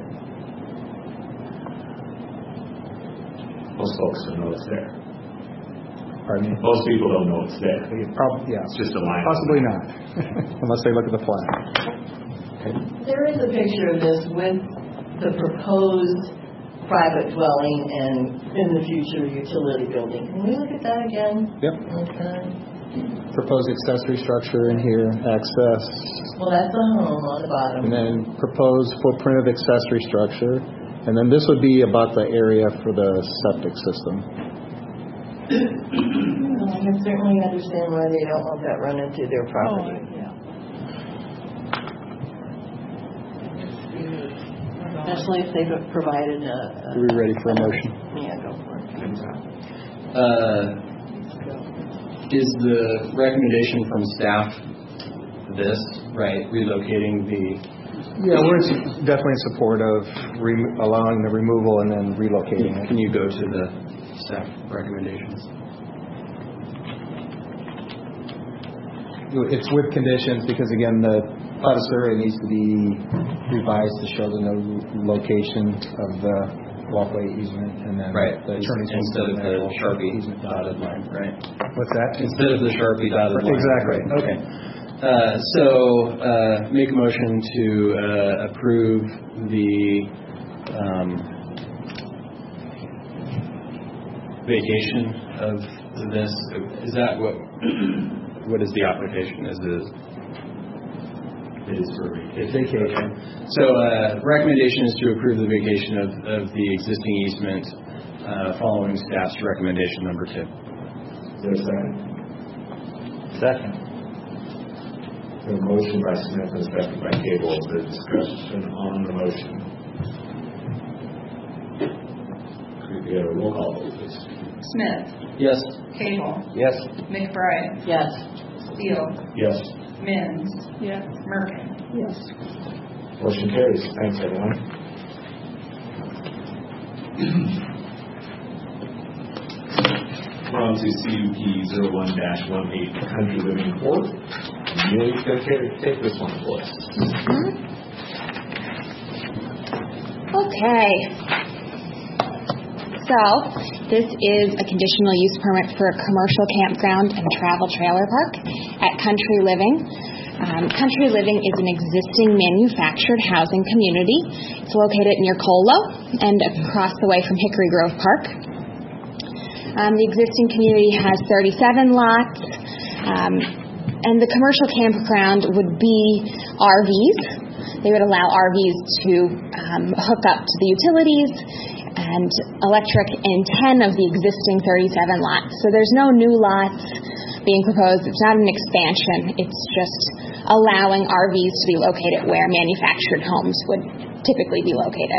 Most folks don't know it's there. Pardon me? Most people don't know it's there. Yeah. It's just a line. Possibly not, unless they look at the flag. Okay. There is a picture of this with the proposed private dwelling and in the future utility building. Can we look at that again? Yep. Okay. Proposed accessory structure in here, access. Well, that's the home on the bottom. And then proposed footprint of accessory structure. And then this would be about the area for the septic system. I can certainly understand why they don't want that run into their property. Especially if they've provided Are we ready for a motion? Yeah, go for it. Is the recommendation from staff this, right, relocating the... Yeah, we're definitely in support of allowing the removal and then relocating it. Can you go to the staff recommendations? It's with conditions because, again, the plat survey needs to be revised to show the location of the walkway easement, and then the attorney's instead of the Sharpie dotted line, right? What's that? Instead of the Sharpie dotted line. Exactly. Right. Okay. So make a motion to approve the vacation of this. Is that what is the application? It is for vacation. So recommendation is to approve the vacation of the existing easement following staff's recommendation number 2. Is there a second? Second. A motion by Smith and second by Cable. The discussion on the motion. Could we get a roll call vote, please? Smith. Yes. Cable. Yes. McBride. Yes. Steele. Yes. Menz. Yes. Merkin. Yes. Motion carries. Thanks, everyone. We're on to CUP 01-18 Country Living Corp. Millie's going to take this one for us. Okay. So, this is a conditional use permit for a commercial campground and travel trailer park at Country Living. Country Living is an existing manufactured housing community. It's located near Colo and across the way from Hickory Grove Park. The existing community has 37 lots. And the commercial campground would be RVs. They would allow RVs to hook up to the utilities and electric in 10 of the existing 37 lots. So there's no new lots being proposed. It's not an expansion. It's just allowing RVs to be located where manufactured homes would typically be located.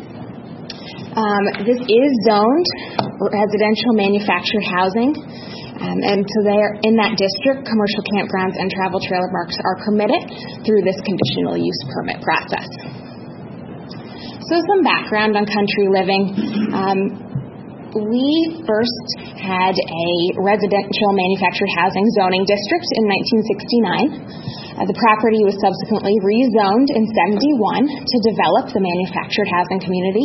This is zoned residential manufactured housing. And so there, in that district, commercial campgrounds and travel trailer parks are permitted through this conditional use permit process. So some background on Country Living. We first had a residential manufactured housing zoning district in 1969. The property was subsequently rezoned in 71 to develop the manufactured housing community.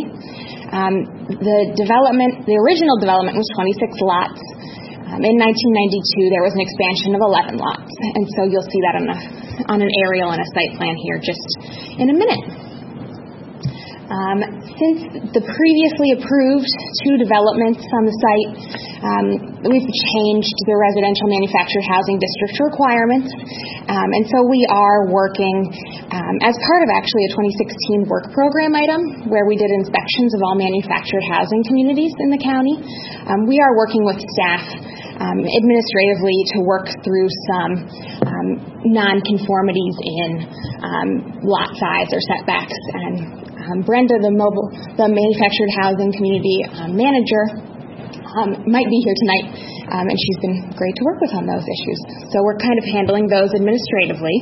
The original development was 26 lots. In 1992, there was an expansion of 11 lots, and so you'll see that on an aerial and a site plan here just in a minute. Since the previously approved 2 developments on the site, we've changed the residential manufactured housing district requirements, and so we are working as part of actually a 2016 work program item where we did inspections of all manufactured housing communities in the county. We are working with staff administratively to work through some nonconformities in lot size or setbacks. And Brenda, the manufactured housing community manager, might be here tonight, and she's been great to work with on those issues. So we're kind of handling those administratively.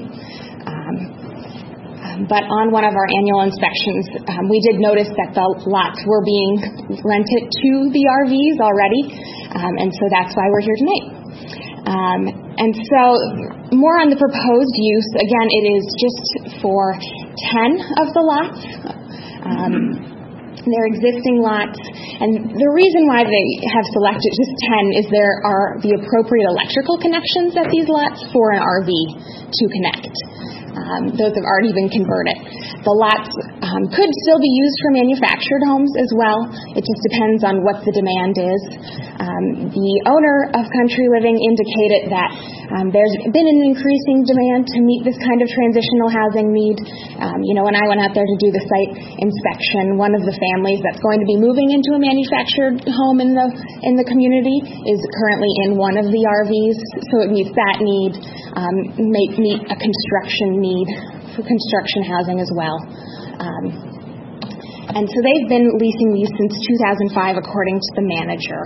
But on one of our annual inspections, we did notice that the lots were being rented to the RVs already, and so that's why we're here tonight. And so more on the proposed use, again, it is just for 10 of the lots. They're existing lots, and the reason why they have selected just 10 is there are the appropriate electrical connections at these lots for an RV to connect. Those have already been converted. The lots could still be used for manufactured homes as well. It just depends on what the demand is. The owner of Country Living indicated that there's been an increasing demand to meet this kind of transitional housing need. When I went out there to do the site inspection, one of the families that's going to be moving into a manufactured home in the community is currently in one of the RVs, so it meets that need, meet a construction need for construction housing as well. And so they've been leasing these since 2005, according to the manager.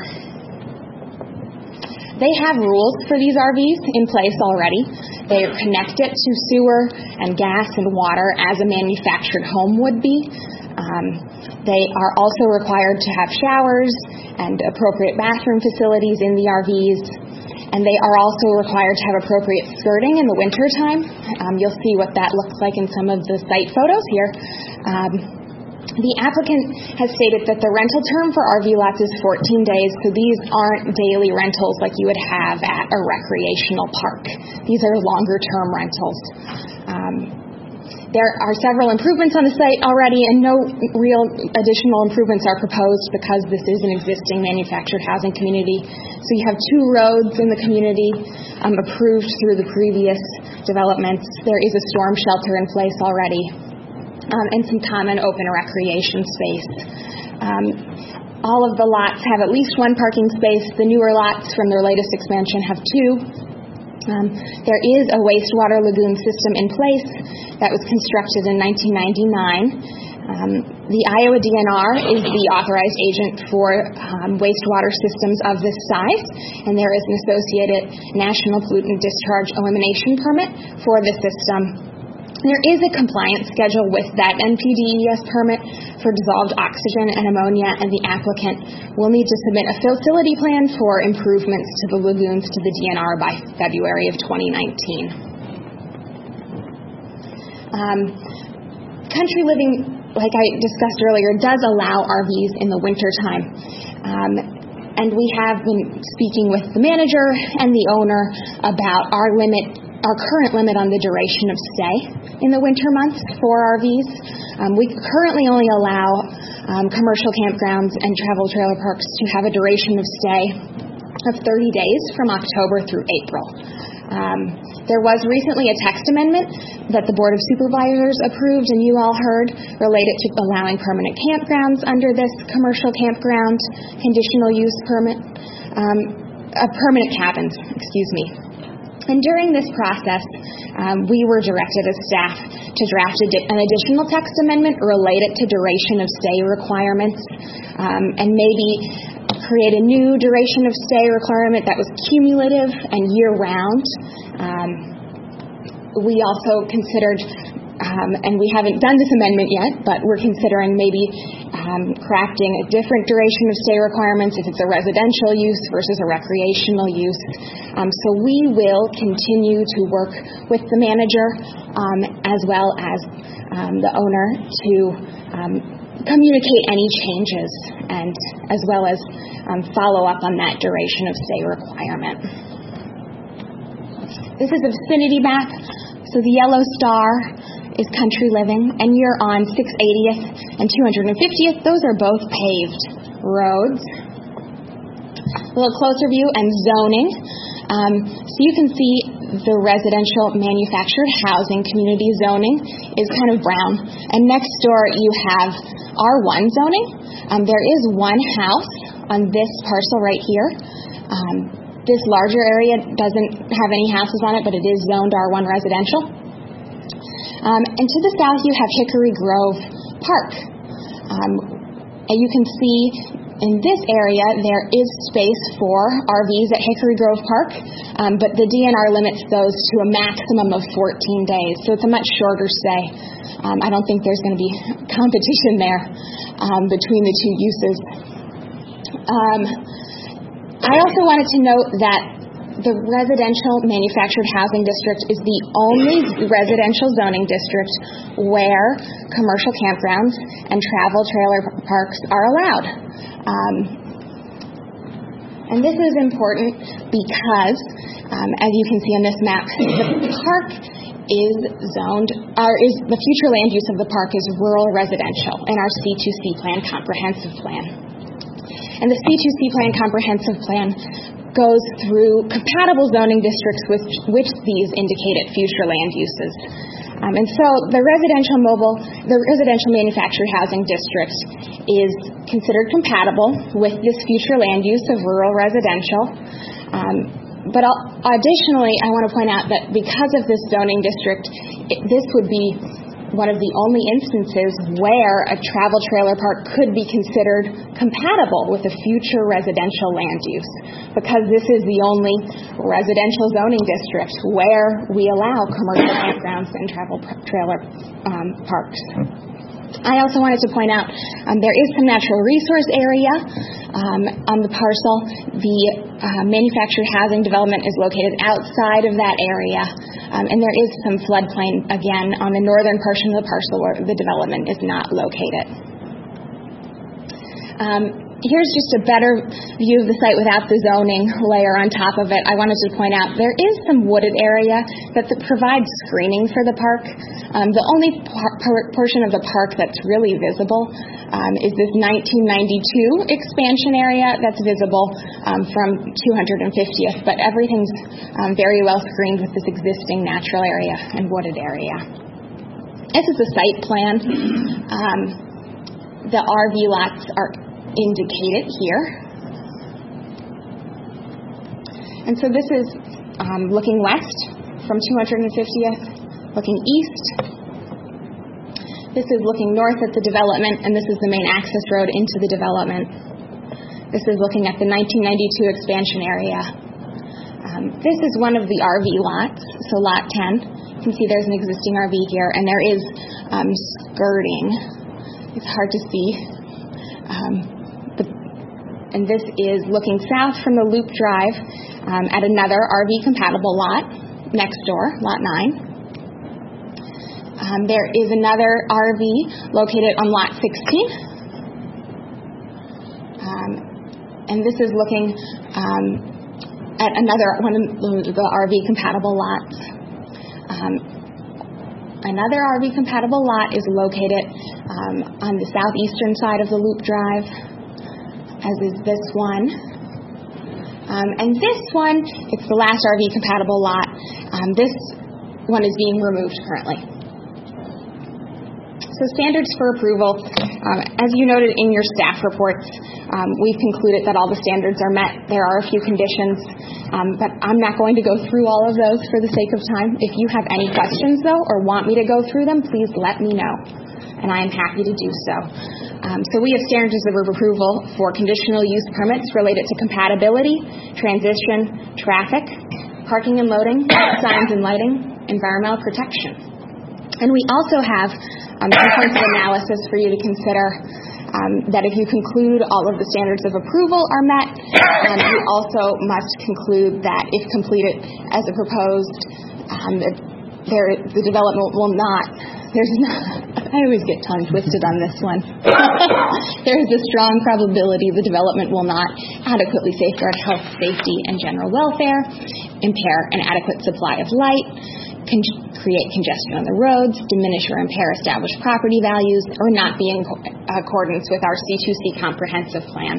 They have rules for these RVs in place already. They are connected to sewer and gas and water as a manufactured home would be. They are also required to have showers and appropriate bathroom facilities in the RVs. And they are also required to have appropriate skirting in the wintertime. You'll see what that looks like in some of the site photos here. The applicant has stated that the rental term for RV lots is 14 days, so these aren't daily rentals like you would have at a recreational park. These are longer-term rentals. There are several improvements on the site already, and no real additional improvements are proposed because this is an existing manufactured housing community. So you have 2 roads in the community approved through the previous developments. There is a storm shelter in place already, and some common open recreation space. All of the lots have at least 1 parking space. The newer lots from their latest expansion have 2. There is a wastewater lagoon system in place that was constructed in 1999. The Iowa DNR is the authorized agent for wastewater systems of this size, and there is an associated National Pollutant Discharge Elimination Permit for the system. There is a compliance schedule with that NPDES permit for dissolved oxygen and ammonia, and the applicant will need to submit a facility plan for improvements to the lagoons to the DNR by February of 2019. Country Living, like I discussed earlier, does allow RVs in the wintertime. And we have been speaking with the manager and the owner about our current limit on the duration of stay in the winter months for RVs. We currently only allow commercial campgrounds and travel trailer parks to have a duration of stay of 30 days from October through April. There was recently a text amendment that the Board of Supervisors approved and you all heard related to allowing permanent campgrounds under this commercial campground conditional use permit, permanent cabins, excuse me. And during this process, we were directed as staff to draft an additional text amendment related to duration of stay requirements, and maybe create a new duration of stay requirement that was cumulative and year-round. We also considered, and we haven't done this amendment yet, but we're considering maybe crafting a different duration of stay requirements if it's a residential use versus a recreational use. So we will continue to work with the manager as well as the owner to communicate any changes and as well as follow up on that duration of stay requirement. This is a vicinity map. So the yellow star is Country Living, and you're on 680th and 250th. Those are both paved roads. A little closer view and zoning. So you can see the residential manufactured housing community zoning is kind of brown. And next door you have R1 zoning. There is one house on this parcel right here. This larger area doesn't have any houses on it, but it is zoned R1 residential. And to the south, you have Hickory Grove Park. And you can see in this area, there is space for RVs at Hickory Grove Park, but the DNR limits those to a maximum of 14 days. So it's a much shorter stay. I don't think there's going to be competition there between the two uses. I also wanted to note that the residential manufactured housing district is the only residential zoning district where commercial campgrounds and travel trailer parks are allowed. And this is important because, as you can see on this map, the park is zoned, or is the future land use of the park is rural residential in our C2C plan comprehensive plan. And the C2C plan comprehensive plan goes through compatible zoning districts with which these indicated future land uses. And so the residential manufactured housing district is considered compatible with this future land use of rural residential. But additionally, I want to point out that because of this zoning district, this would be one of the only instances where a travel trailer park could be considered compatible with a future residential land use, because this is the only residential zoning district where we allow commercial campgrounds and travel trailer parks. I also wanted to point out there is some natural resource area on the parcel. The manufactured housing development is located outside of that area, and there is some floodplain, again, on the northern portion of the parcel where the development is not located. Here's just a better view of the site without the zoning layer on top of it. I wanted to point out there is some wooded area that provides screening for the park. The only portion of the park that's really visible is this 1992 expansion area that's visible from 250th, but everything's very well screened with this existing natural area and wooded area. This is the site plan. The RV lots are indicated here. And so this is looking west from 250th, looking east. This is looking north at the development, and this is the main access road into the development. This is looking at the 1992 expansion area. This is one of the RV lots, so lot 10. You can see there's an existing RV here, and there is skirting. It's hard to see. And this is looking south from the Loop Drive at another RV-compatible lot next door, Lot 9. There is another RV located on Lot 16. And this is looking at another one of the RV-compatible lots. Another RV-compatible lot is located on the southeastern side of the Loop Drive, as is this one. And this one, it's the last RV compatible lot. This one is being removed currently. So standards for approval, as you noted in your staff reports, we've concluded that all the standards are met. There are a few conditions, but I'm not going to go through all of those for the sake of time. If you have any questions, though, or want me to go through them, please let me know, and I am happy to do so. So we have standards of approval for conditional use permits related to compatibility, transition, traffic, parking and loading, signs and lighting, environmental protection. And we also have some points of analysis for you to consider, that if you conclude all of the standards of approval are met, you also must conclude that if completed as a proposed, the development will not, I always get tongue twisted on this one. There is a strong probability the development will not adequately safeguard health, safety, and general welfare, impair an adequate supply of light, create congestion on the roads, diminish or impair established property values, or not be in accordance with our C2C comprehensive plan.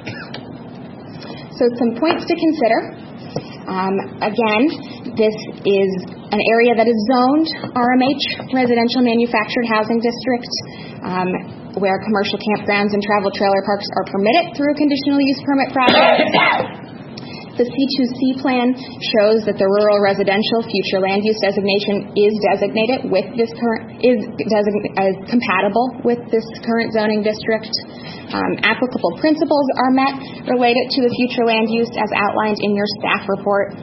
So some points to consider. Again, this is an area that is zoned RMH, Residential Manufactured Housing District, where commercial campgrounds and travel trailer parks are permitted through a conditional use permit process. The C2C plan shows that the rural residential future land use designation is designated with this as compatible with this current zoning district. Applicable principles are met related to the future land use as outlined in your staff report.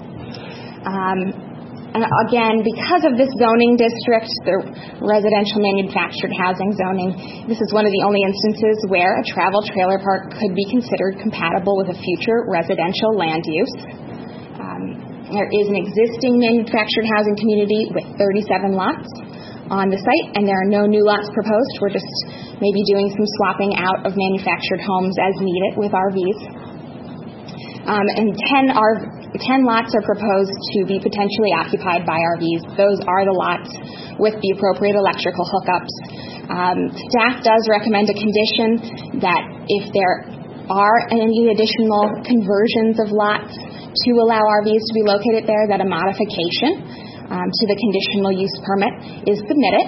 And again, because of this zoning district, the residential manufactured housing zoning, this is one of the only instances where a travel trailer park could be considered compatible with a future residential land use. There is an existing manufactured housing community with 37 lots on the site, and there are no new lots proposed. We're just maybe doing some swapping out of manufactured homes as needed with RVs. And 10 lots are proposed to be potentially occupied by RVs. Those are the lots with the appropriate electrical hookups. Staff does recommend a condition that if there are any additional conversions of lots to allow RVs to be located there, that a modification to the conditional use permit is submitted.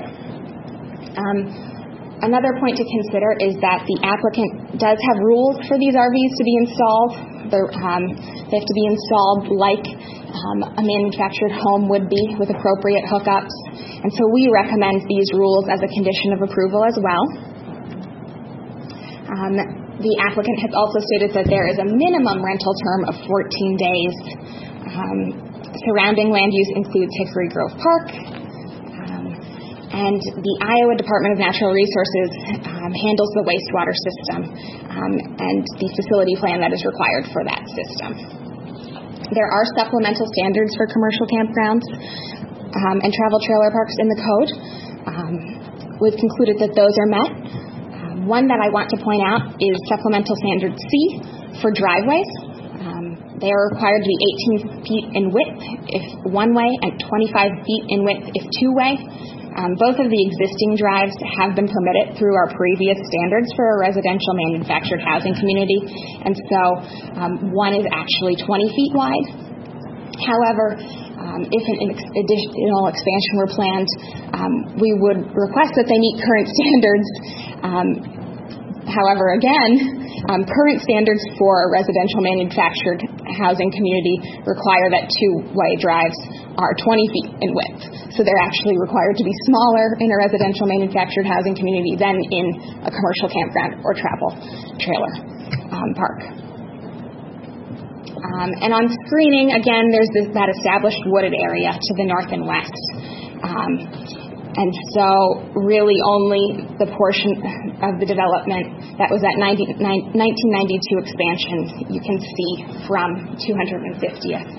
Another point to consider is that the applicant does have rules for these RVs to be installed. They have to be installed like a manufactured home would be with appropriate hookups. And so we recommend these rules as a condition of approval as well. The applicant has also stated that there is a minimum rental term of 14 days. Surrounding land use includes Hickory Grove Park. And the Iowa Department of Natural Resources handles the wastewater system and the facility plan that is required for that system. There are supplemental standards for commercial campgrounds and travel trailer parks in the code. We've concluded that those are met. One that I want to point out is Supplemental Standard C for driveways. They are required to be 18 feet in width if one-way and 25 feet in width if two-way. Both of the existing drives have been permitted through our previous standards for a residential manufactured housing community, and so one is actually 20 feet wide. However, if an additional expansion were planned, we would request that they meet current standards. However, again, current standards for a residential manufactured housing community require that two-way drives are 20 feet in width. So they're actually required to be smaller in a residential manufactured housing community than in a commercial campground or travel trailer park. And on screening, again, there's that established wooded area to the north and west. And so really only the portion of the development that was at 1992 expansion you can see from 250th.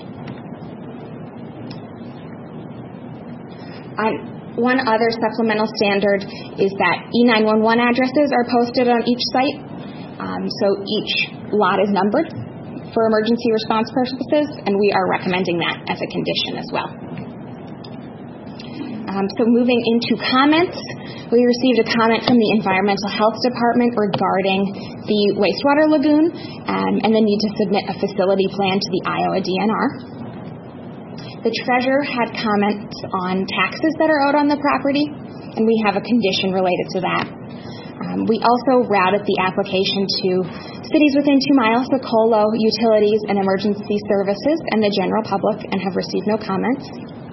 One other supplemental standard is that E911 addresses are posted on each site. So each lot is numbered for emergency response purposes, and we are recommending that as a condition as well. So moving into comments, we received a comment from the Environmental Health Department regarding the wastewater lagoon and the need to submit a facility plan to the Iowa DNR. The treasurer had comments on taxes that are owed on the property, and we have a condition related to that. We also routed the application to cities within 2 miles, the COLO, utilities, and emergency services, and the general public, and have received no comments.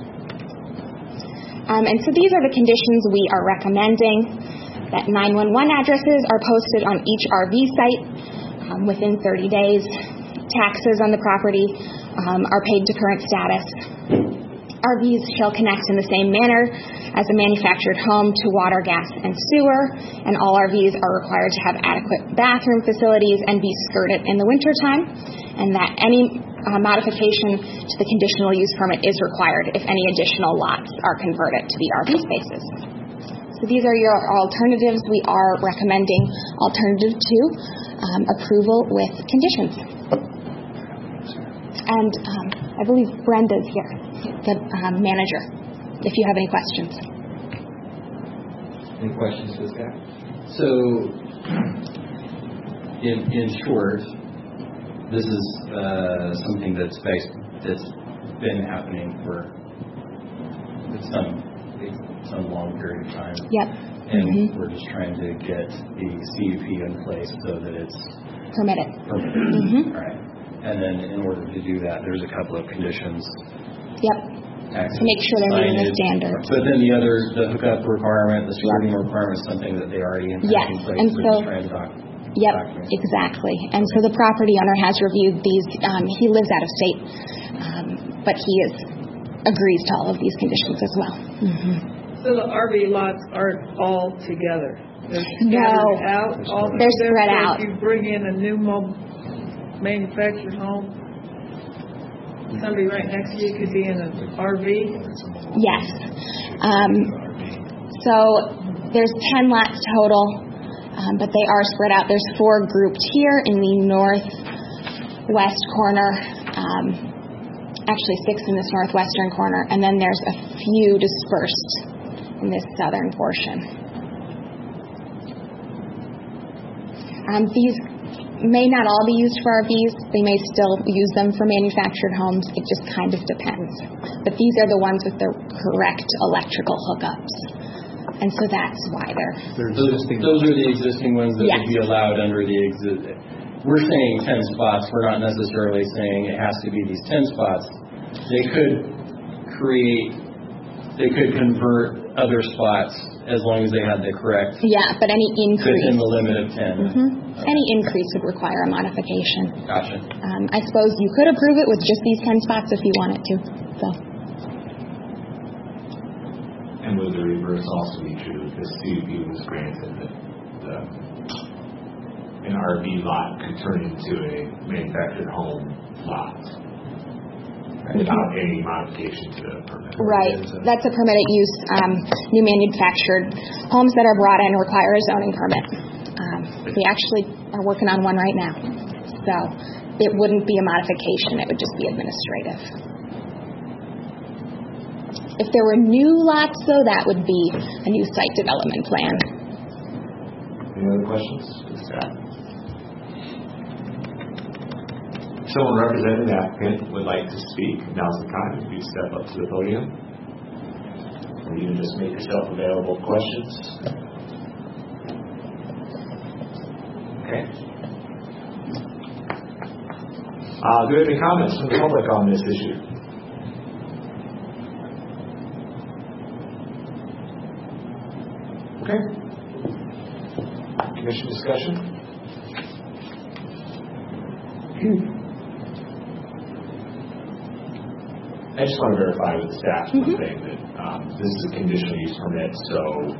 And so these are the conditions we are recommending: that 911 addresses are posted on each RV site within 30 days. Taxes on the property are paid to current status. RVs shall connect in the same manner as a manufactured home to water, gas, and sewer, and all RVs are required to have adequate bathroom facilities and be skirted in the wintertime, and that any modification to the conditional use permit is required if any additional lots are converted to the RV spaces. So these are your alternatives. We are recommending alternative 2, approval with conditions. And I believe Brenda's here, the manager, if you have any questions. Any questions for staff? So, in short, this is something that's been happening for some long period of time. Yep. And we're just trying to get the CUP in place so that it's permitted. All right. And then in order to do that, there's a couple of conditions. Yep. To make sure they're meeting the standards. But then the hookup requirement, the skirting requirement is something that they already have in place. And so, yep, exactly. And so the property owner has reviewed these. He lives out of state, but he agrees to all of these conditions as well. So the RV lots aren't all together? They're scattered out? They're spread out. If you bring in a new manufactured home, somebody right next to you could be in an RV? Yes. So there's 10 lots total, but they are spread out. There's 4 grouped here in the northwest corner, actually 6 in this northwestern corner, and then there's a few dispersed in this southern portion. These may not all be used for RVs. They may still use them for manufactured homes. It just kind of depends. But these are the ones with the correct electrical hookups. And so that's why those are the existing ones that would be allowed under the We're saying 10 spots. We're not necessarily saying it has to be these 10 spots. They could convert other spots as long as they had the correct. Yeah, but any increase within the limit of 10. Any increase would require a modification. Gotcha. I suppose you could approve it with just these 10 spots if you wanted to. So. And would the reverse also be true? If the CUP was granted that an RV lot could turn into a manufactured home lot without any modification to the permit? Right. That's a permitted use. New manufactured homes that are brought in require a zoning permit. We actually are working on one right now. So it wouldn't be a modification. It would just be administrative. If there were new lots, though, that would be a new site development plan. Any other questions? Someone representing the applicant would like to speak. Now's the time. If you step up to the podium, or you can just make yourself available for questions. Okay. Do we have any comments from the public on this issue? Okay. Commission discussion? I just want to verify with the staff one thing that this is a conditional use permit, so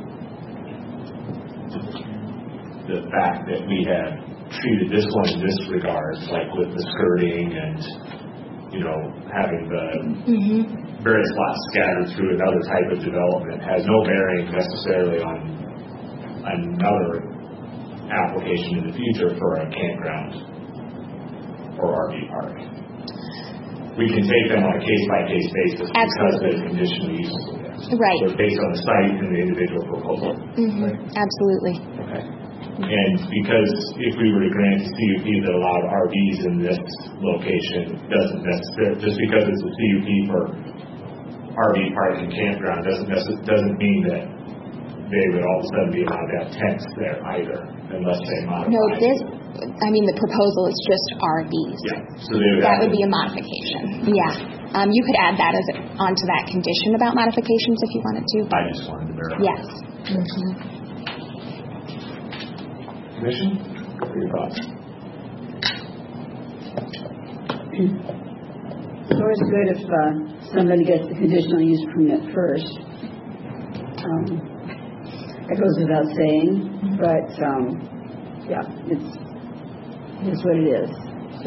the fact that we have treated this one in this regard, like with the skirting and, having the various lots scattered through another type of development has no bearing necessarily on another application in the future for a campground or RV park. We can take them on a case-by-case basis because of the conditional use. Right. So based on the site and the individual proposal. Absolutely. Okay. And because if we were to grant a CUP that allowed RVs in this location, doesn't necessarily, just because it's a CUP for RV park and campground doesn't mean that they would all of a sudden be allowed to have tents there either, unless they modify. No, the proposal is just RVs. Yeah. So that would be a modification. Yeah. You could add that onto that condition about modifications if you wanted to. I just wanted to verify. Yes. Commission, what are your thoughts? It's always good if somebody gets the conditional use permit first. That goes without saying, but yeah, it's what it is. So,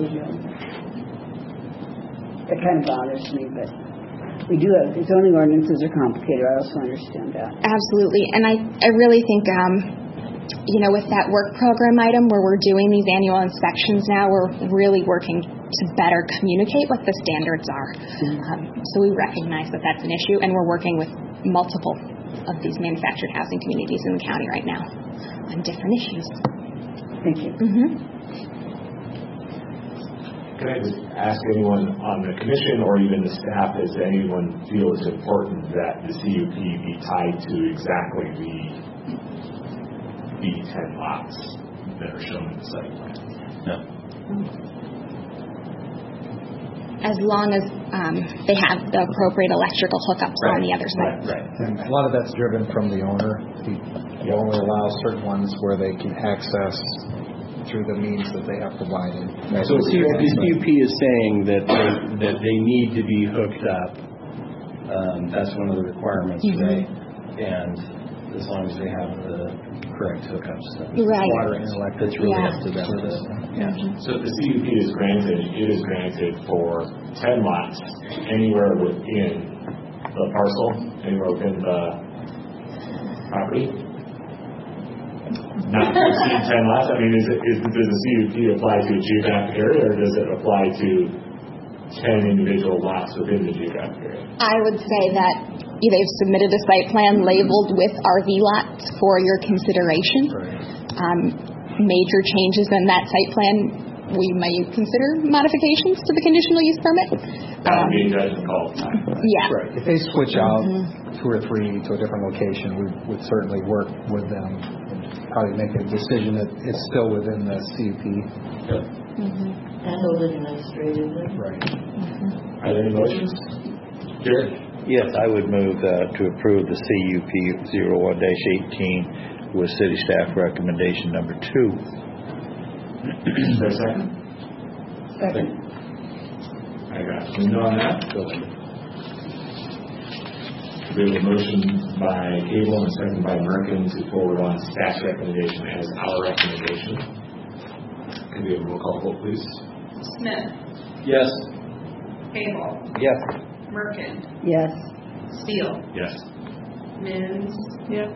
that kind of bothers me, but we do have zoning ordinances are complicated. I also understand that. Absolutely, and I really think with that work program item where we're doing these annual inspections now, we're really working to better communicate what the standards are. So we recognize that that's an issue, and we're working with multiple of these manufactured housing communities in the county right now on different issues. Thank you. Can I just ask anyone on the commission or even the staff, does anyone feel it's important that the CUP be tied to exactly the 10 lots that are shown in the site plan? No. As long as they have the appropriate electrical hookups on the other side. Right. And a lot of that's driven from the owner. He only allows certain ones where they can access through the means that they have provided. So the CUP is saying that they need to be hooked up. That's one of the requirements, right? And as long as they have the correct hookups, water and electric, it's really up to them. So if the CUP is granted, it is granted for 10 lots anywhere within the parcel, anywhere within the property. Not to exceed 10 lots. I mean, does the CUP apply to a geographic area, or does it apply to 10 individual lots within the geographic area? I would say that they've submitted a site plan labeled with RV lots for your consideration. Major changes in that site plan, we may consider modifications to the conditional use permit. That would be a judgment call. Yeah. Right. If they switch out 2 or 3 to a different location, we would certainly work with them and probably make a decision that it's still within the CUP. And hold it administratively. Right. Are there any motions? Jared? Yes, I would move to approve the CUP 01-18 with city staff recommendation number 2. Is there a second? Second. I got it. On that? We have a motion by Cable and a second by Merkin to forward on staff's recommendation as our recommendation. Can we have a roll call vote, please? Smith. Yes. Cable. Yes. Merkin. Yes. Steele. Yes. Mims. Yep.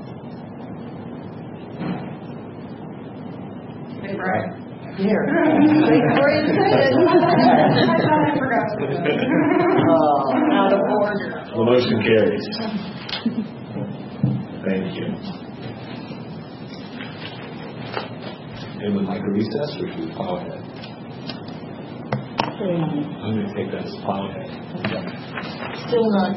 McBride. Here. Before you say it. I thought I forgot. Out of order. The motion carries. Thank you. Anyone like a recess, or should we plow ahead? I'm going to take that as plow ahead. Still not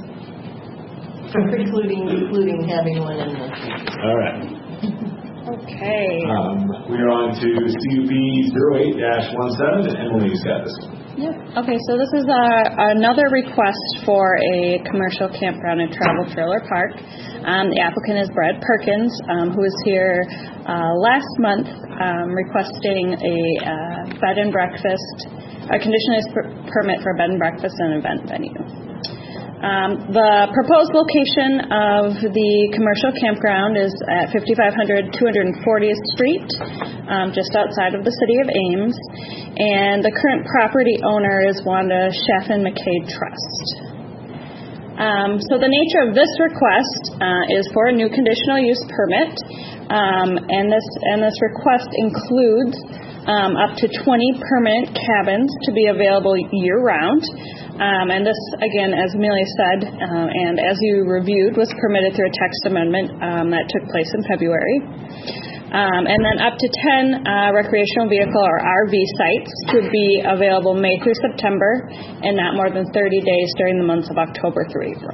including having one in the future. All right. Okay. We are on to CUP 08-17, and Emily's got this one. Yep. Okay, so this is another request for a commercial campground and travel trailer park. The applicant is Brad Perkins, who was here last month requesting a bed and breakfast, a conditional use permit for a bed and breakfast and event venue. The proposed location of the commercial campground is at 5500 240th Street, just outside of the city of Ames, and the current property owner is Wanda Chaffin McCabe Trust. So the nature of this request is for a new conditional use permit, and this request includes up to 20 permanent cabins to be available year-round. And this, again, as Amelia said, and as you reviewed, was permitted through a text amendment that took place in February. And then up to 10 recreational vehicle or RV sites to be available May through September and not more than 30 days during the months of October through April.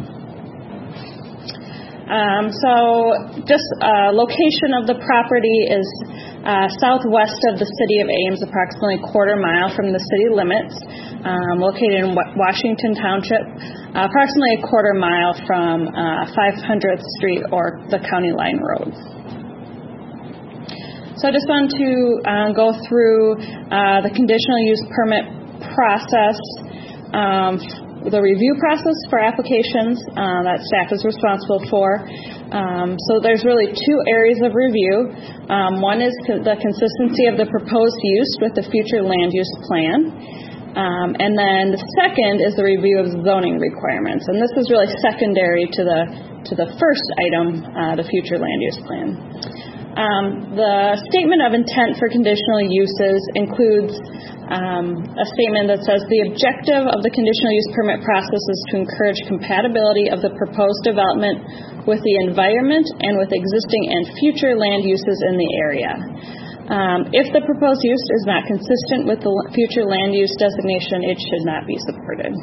So just location of the property is southwest of the city of Ames, approximately a quarter mile from the city limits, located in Washington Township, approximately a quarter mile from 500th Street or the County Line Road. So I just wanted to go through the conditional use permit process, the review process for applications that staff is responsible for. So there's really two areas of review. One is the consistency of the proposed use with the future land use plan. And then the second is the review of zoning requirements. And this is really secondary to the first item, the future land use plan. The statement of intent for conditional uses includes a statement that says the objective of the conditional use permit process is to encourage compatibility of the proposed development with the environment and with existing and future land uses in the area. If the proposed use is not consistent with the future land use designation, it should not be supported.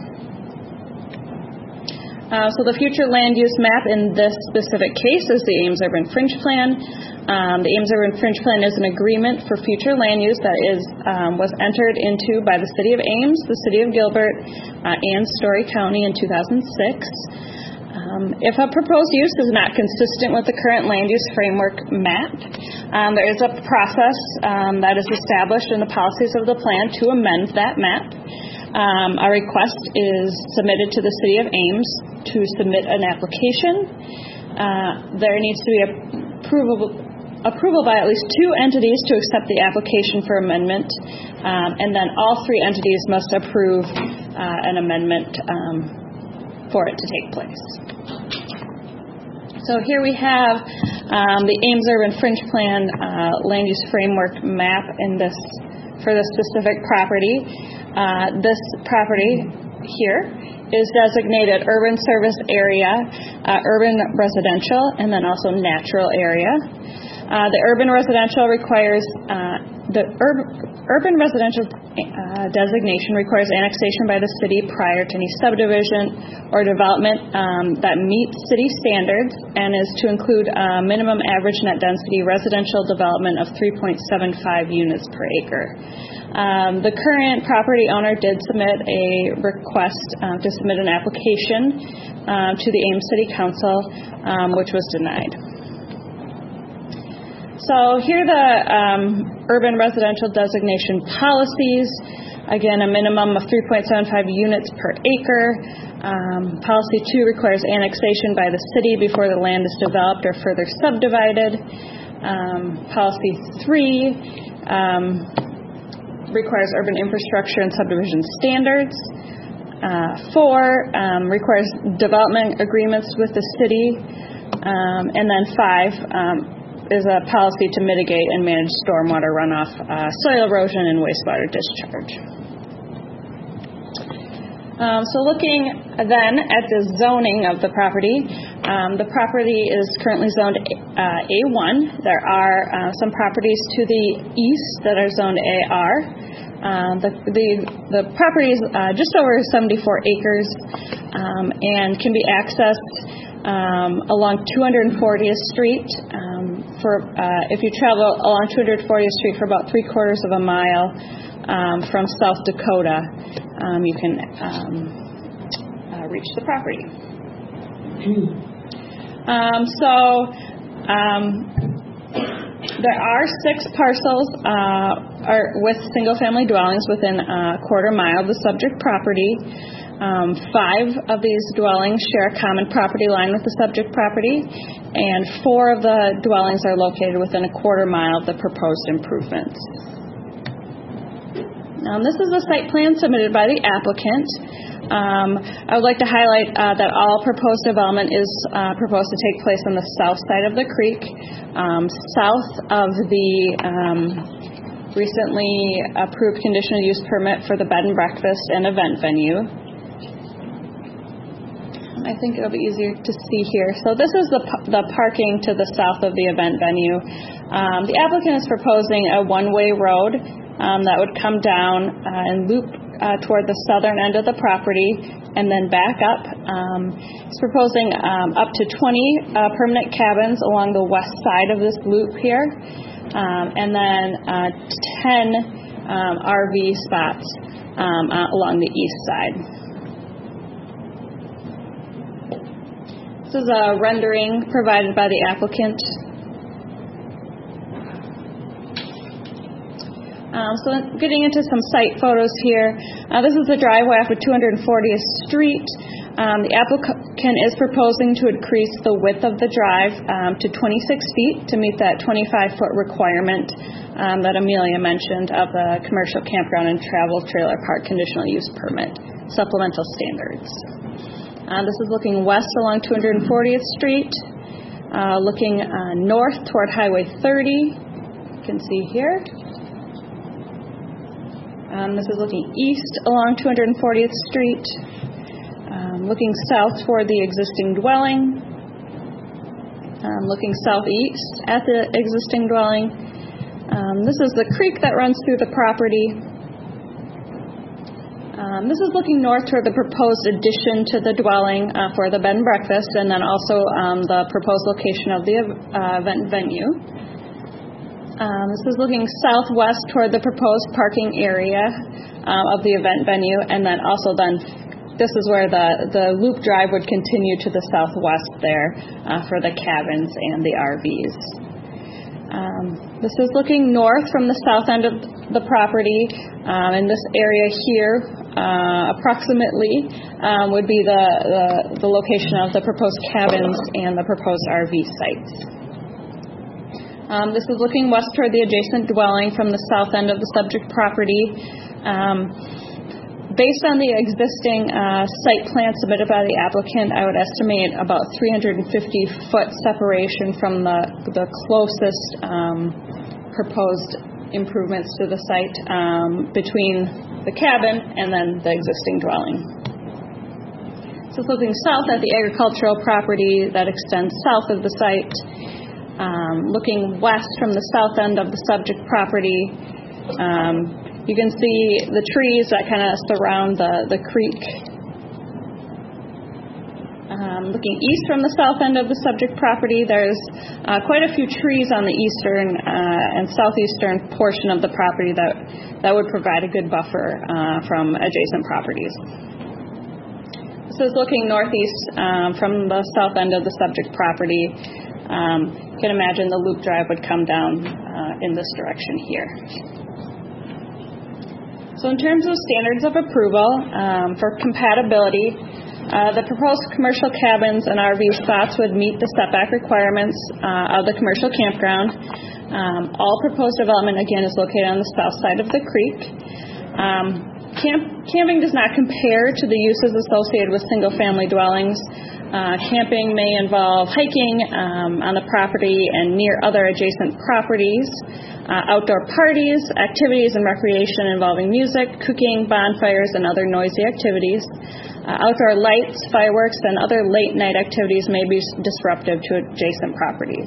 So the future land use map in this specific case is the Ames Urban Fringe Plan. The Ames Urban Fringe Plan is an agreement for future land use that was entered into by the City of Ames, the City of Gilbert, and Story County in 2006. If a proposed use is not consistent with the current land use framework map, there is a process that is established in the policies of the plan to amend that map. A request is submitted to the City of Ames to submit an application. There needs to be approval by at least two entities to accept the application for amendment, and then all three entities must approve an amendment for it to take place. So here we have the Ames Urban Fringe Plan land use framework map for this specific property. This property here is designated urban service area, urban residential, and then also natural area. The urban residential requires urban residential designation requires annexation by the city prior to any subdivision or development that meets city standards and is to include a minimum average net density residential development of 3.75 units per acre. The current property owner did submit a request to submit an application to the Ames City Council, which was denied. So here are the urban residential designation policies. Again, a minimum of 3.75 units per acre. Policy 2 requires annexation by the city before the land is developed or further subdivided. Policy 3 requires urban infrastructure and subdivision standards. 4 requires development agreements with the city. And then 5 is a policy to mitigate and manage stormwater runoff, soil erosion, and wastewater discharge. So looking then at the zoning of the property is currently zoned A1. There are some properties to the east that are zoned AR. The property is just over 74 acres and can be accessed along 240th Street. If you travel along 240th Street for about 3/4 of a mile from South Dakota, you can reach the property. There are 6 parcels with single-family dwellings within a 1/4 mile of the subject property. 5 of these dwellings share a common property line with the subject property, and 4 of the dwellings are located within a 1/4 mile of the proposed improvements. This is a site plan submitted by the applicant. I would like to highlight that all proposed development is proposed to take place on the south side of the creek, south of the recently approved conditional use permit for the bed and breakfast and event venue. I think it'll be easier to see here. So this is the parking to the south of the event venue. The applicant is proposing a one-way road that would come down and loop toward the southern end of the property and then back up. It's proposing up to 20 permanent cabins along the west side of this loop here, and then 10 RV spots along the east side. This is a rendering provided by the applicant. So getting into some site photos here. This is the driveway off of 240th Street. The applicant is proposing to increase the width of the drive to 26 feet to meet that 25-foot requirement that Amelia mentioned of the commercial campground and travel trailer park conditional use permit supplemental standards. This is looking west along 240th Street, looking north toward Highway 30. You can see here. This is looking east along 240th Street, looking south toward the existing dwelling, looking southeast at the existing dwelling. This is the creek that runs through the property. This is looking north toward the proposed addition to the dwelling for the bed and breakfast, and then also the proposed location of the event venue. This is looking southwest toward the proposed parking area of the event venue, and then also this is where the loop drive would continue to the southwest there for the cabins and the RVs. This is looking north from the south end of the property. In this area here, approximately, would be the location of the proposed cabins and the proposed RV sites. This is looking west toward the adjacent dwelling from the south end of the subject property. Based on the existing site plan submitted by the applicant, I would estimate about 350-foot separation from the closest proposed improvements to the site between the cabin and then the existing dwelling. So it's looking south at the agricultural property that extends south of the site, looking west from the south end of the subject property. You can see the trees that kind of surround the creek. Looking east from the south end of the subject property, there's quite a few trees on the eastern and southeastern portion of the property that would provide a good buffer from adjacent properties. This is looking northeast from the south end of the subject property. You can imagine the loop drive would come down in this direction here. So in terms of standards of approval, for compatibility, the proposed commercial cabins and RV spots would meet the setback requirements of the commercial campground. All proposed development, again, is located on the south side of the creek. Camping does not compare to the uses associated with single-family dwellings. Camping may involve hiking on the property and near other adjacent properties, outdoor parties, activities and recreation involving music, cooking, bonfires, and other noisy activities. Outdoor lights, fireworks, and other late-night activities may be disruptive to adjacent properties.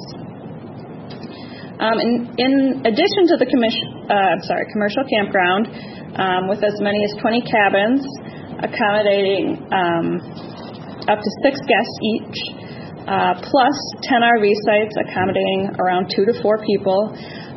In addition to the commercial campground, with as many as 20 cabins, accommodating up to 6 guests each, plus 10 RV sites accommodating around 2 to 4 people.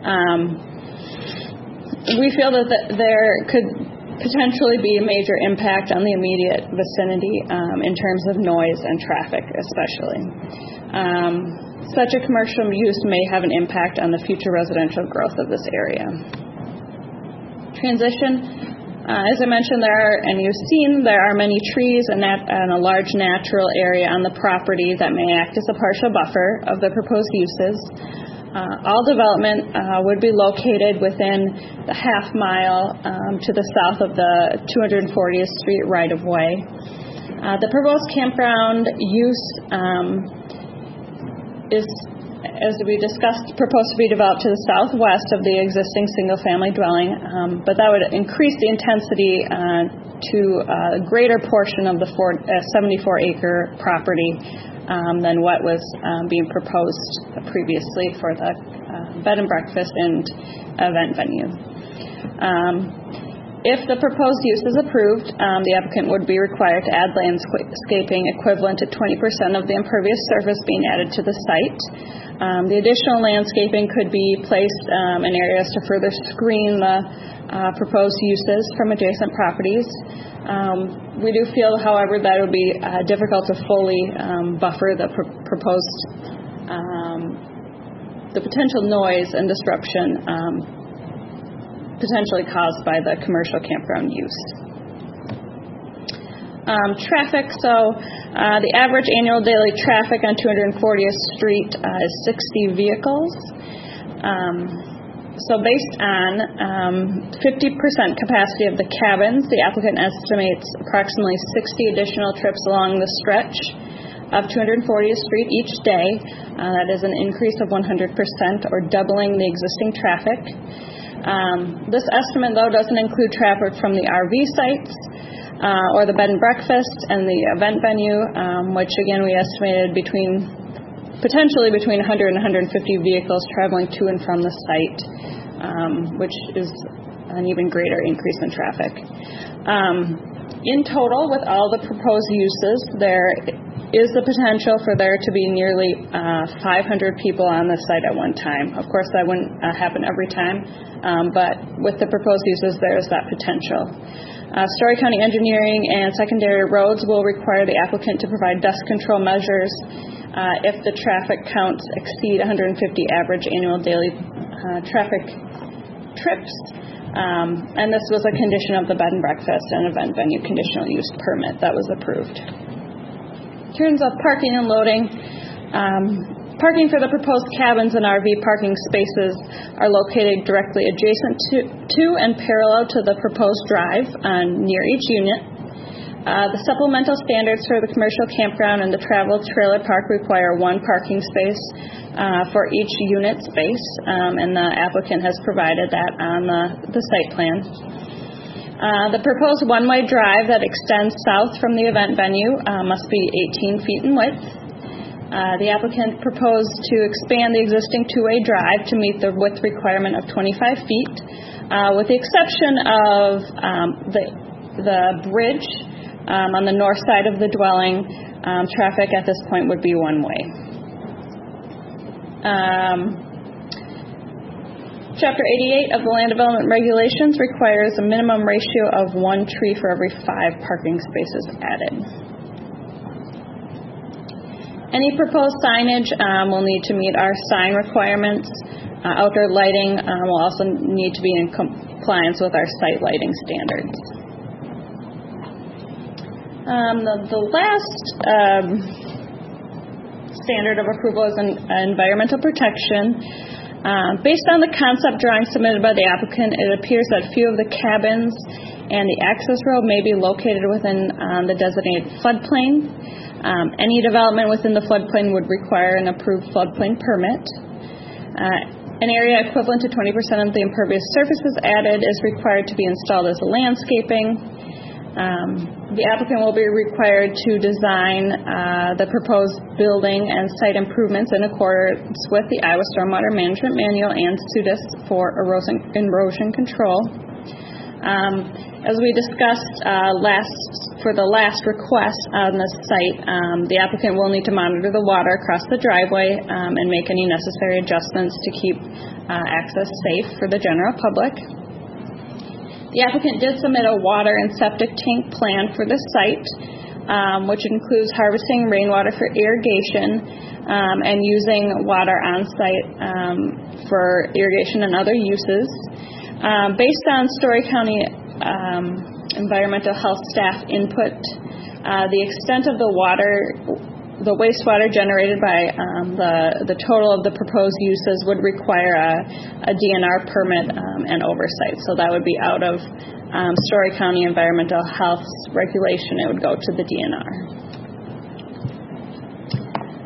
We feel that there could potentially be a major impact on the immediate vicinity in terms of noise and traffic especially. Such a commercial use may have an impact on the future residential growth of this area. Transition. As I mentioned, you've seen there are many trees and a large natural area on the property that may act as a partial buffer of the proposed uses. All development would be located within the half mile to the south of the 240th Street right-of-way. The proposed campground use is as we discussed, proposed to be developed to the southwest of the existing single-family dwelling, but that would increase the intensity to a greater portion of the 74-acre property than what was being proposed previously for the bed and breakfast and event venue. If the proposed use is approved, the applicant would be required to add landscaping equivalent to 20% of the impervious surface being added to the site. The additional landscaping could be placed in areas to further screen the proposed uses from adjacent properties. We do feel, however, that it would be difficult to fully buffer the proposed, the potential noise and disruption potentially caused by the commercial campground use. Traffic, so the average annual daily traffic on 240th Street is 60 vehicles. So based on 50% capacity of the cabins, the applicant estimates approximately 60 additional trips along the stretch of 240th Street each day. That is an increase of 100% or doubling the existing traffic. This estimate, though, doesn't include traffic from the RV sites or the bed and breakfast and the event venue, which, again, we estimated potentially between 100 and 150 vehicles traveling to and from the site, which is an even greater increase in traffic. In total, with all the proposed uses, there is the potential for there to be nearly 500 people on the site at one time. Of course, that wouldn't happen every time, but with the proposed uses, there is that potential. Story County Engineering and Secondary Roads will require the applicant to provide dust control measures if the traffic counts exceed 150 average annual daily traffic trips. And this was a condition of the bed and breakfast and event venue conditional use permit that was approved. In terms of parking and loading, parking for the proposed cabins and RV parking spaces are located directly adjacent to and parallel to the proposed drive near each unit. The supplemental standards for the commercial campground and the travel trailer park require one parking space for each unit space, and the applicant has provided that on the site plan. The proposed one-way drive that extends south from the event venue must be 18 feet in width. The applicant proposed to expand the existing two-way drive to meet the width requirement of 25 feet, with the exception of the bridge on the north side of the dwelling. Traffic at this point would be one-way. Chapter 88 of the Land Development Regulations requires a minimum ratio of 1 tree for every 5 parking spaces added. Any proposed signage will need to meet our sign requirements. Outdoor lighting will also need to be in compliance with our site lighting standards. The last standard of approval is environmental protection. Based on the concept drawing submitted by the applicant, it appears that few of the cabins and the access road may be located within the designated floodplain. Any development within the floodplain would require an approved floodplain permit. An area equivalent to 20% of the impervious surfaces added is required to be installed as landscaping. The applicant will be required to design the proposed building and site improvements in accordance with the Iowa Stormwater Management Manual and SUDIS for erosion control. As we discussed for the last request on this site, the applicant will need to monitor the water across the driveway and make any necessary adjustments to keep access safe for the general public. The applicant did submit a water and septic tank plan for this site, which includes harvesting rainwater for irrigation and using water on site for irrigation and other uses. Based on Story County environmental health staff input, the extent of the wastewater generated by the total of the proposed uses would require a DNR permit and oversight. So that would be out of Story County environmental health regulation. It would go to the DNR.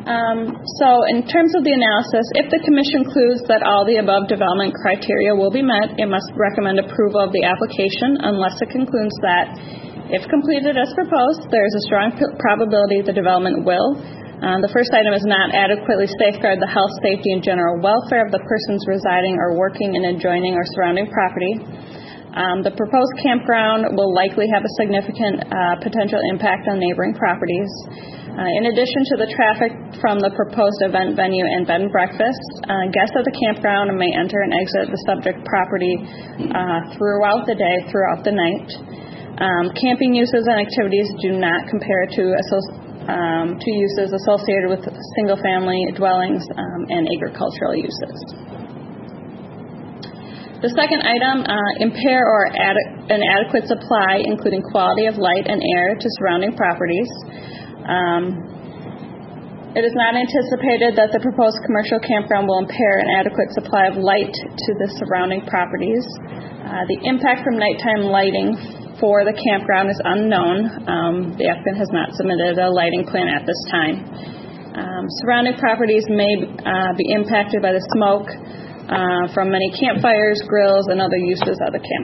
So in terms of the analysis, if the Commission concludes that all the above development criteria will be met, it must recommend approval of the application unless it concludes that, if completed as proposed, there is a strong probability the development will. The first item is not adequately safeguard the health, safety, and general welfare of the persons residing or working in adjoining or surrounding property. The proposed campground will likely have a significant potential impact on neighboring properties. In addition to the traffic from the proposed event venue and bed and breakfast, guests at the campground may enter and exit the subject property throughout the day, throughout the night. Camping uses and activities do not compare to uses associated with single-family dwellings and agricultural uses. The second item, impair or an adequate supply, including quality of light and air, to surrounding properties. It is not anticipated that the proposed commercial campground will impair an adequate supply of light to the surrounding properties. The impact from nighttime lighting for the campground is unknown. The applicant has not submitted a lighting plan at this time. Surrounding properties may be impacted by the smoke from many campfires, grills, and other uses of the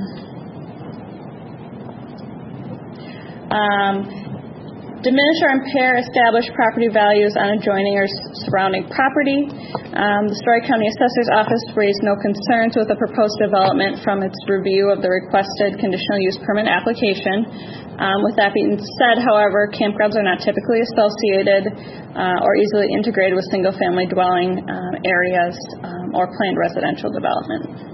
campground. Diminish or impair established property values on adjoining or surrounding property. The Story County Assessor's Office raised no concerns with the proposed development from its review of the requested conditional use permit application. With that being said, however, campgrounds are not typically associated or easily integrated with single-family dwelling areas or planned residential development.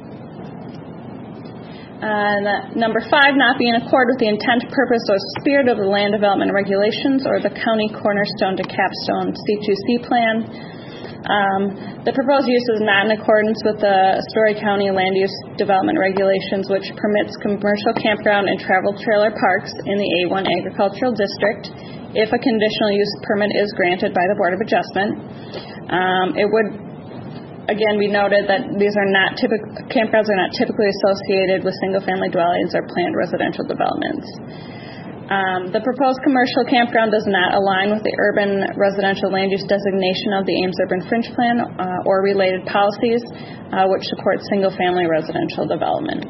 Number 5, not be in accord with the intent, purpose, or spirit of the land development regulations or the county cornerstone to capstone C2C plan. The proposed use is not in accordance with the Story County land use development regulations, which permits commercial campground and travel trailer parks in the A1 agricultural district if a conditional use permit is granted by the Board of Adjustment. It would again be noted that these are not campgrounds are not typically associated with single-family dwellings or planned residential developments. The proposed commercial campground does not align with the urban residential land use designation of the Ames Urban Fringe Plan or related policies, which support single-family residential development.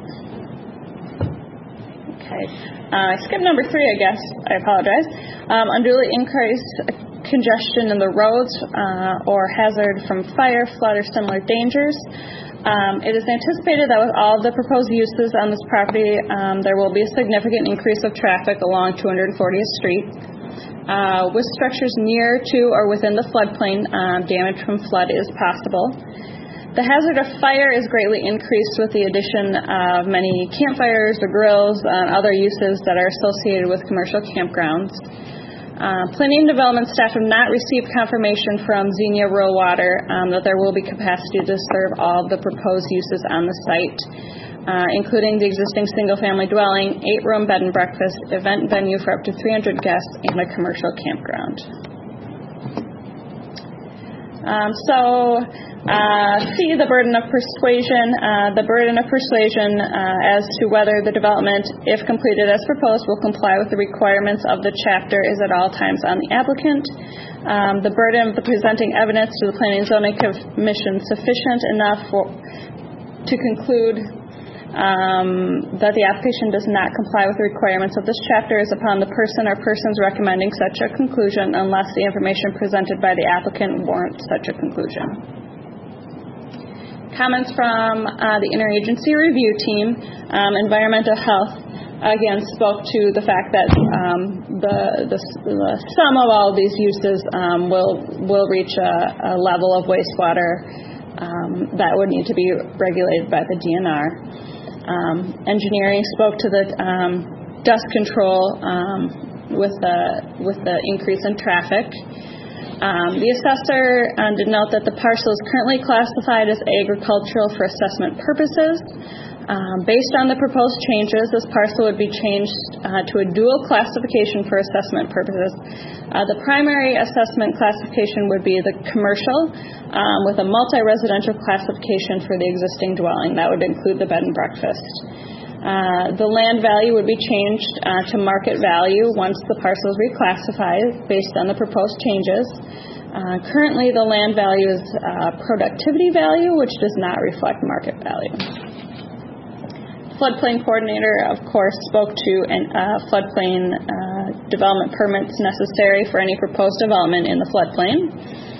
Okay. I skipped number 3, I guess. I apologize. Unduly increased congestion in the roads or hazard from fire, flood, or similar dangers. It is anticipated that with all of the proposed uses on this property, there will be a significant increase of traffic along 240th Street. With structures near to or within the floodplain, damage from flood is possible. The hazard of fire is greatly increased with the addition of many campfires, or grills, and other uses that are associated with commercial campgrounds. Planning and development staff have not received confirmation from Xenia Rural Water that there will be capacity to serve all of the proposed uses on the site, including the existing single-family dwelling, 8-room bed and breakfast, event venue for up to 300 guests, and a commercial campground. C, the burden of persuasion. The burden of persuasion as to whether the development, if completed as proposed, will comply with the requirements of the chapter is at all times on the applicant. The burden of the presenting evidence to the Planning and Zoning Commission sufficient enough to conclude that the application does not comply with the requirements of this chapter is upon the person or persons recommending such a conclusion unless the information presented by the applicant warrants such a conclusion. Comments from the interagency review team. Environmental health again spoke to the fact that the sum of all of these uses will reach a level of wastewater that would need to be regulated by the DNR. Engineering spoke to the dust control with the increase in traffic. The assessor did note that the parcel is currently classified as agricultural for assessment purposes. Based on the proposed changes, this parcel would be changed to a dual classification for assessment purposes. The primary assessment classification would be the commercial with a multi-residential classification for the existing dwelling. That would include the bed and breakfast. The land value would be changed to market value once the parcel is reclassified based on the proposed changes. Currently, the land value is productivity value, which does not reflect market value. Floodplain coordinator, of course, spoke to floodplain development permits necessary for any proposed development in the floodplain.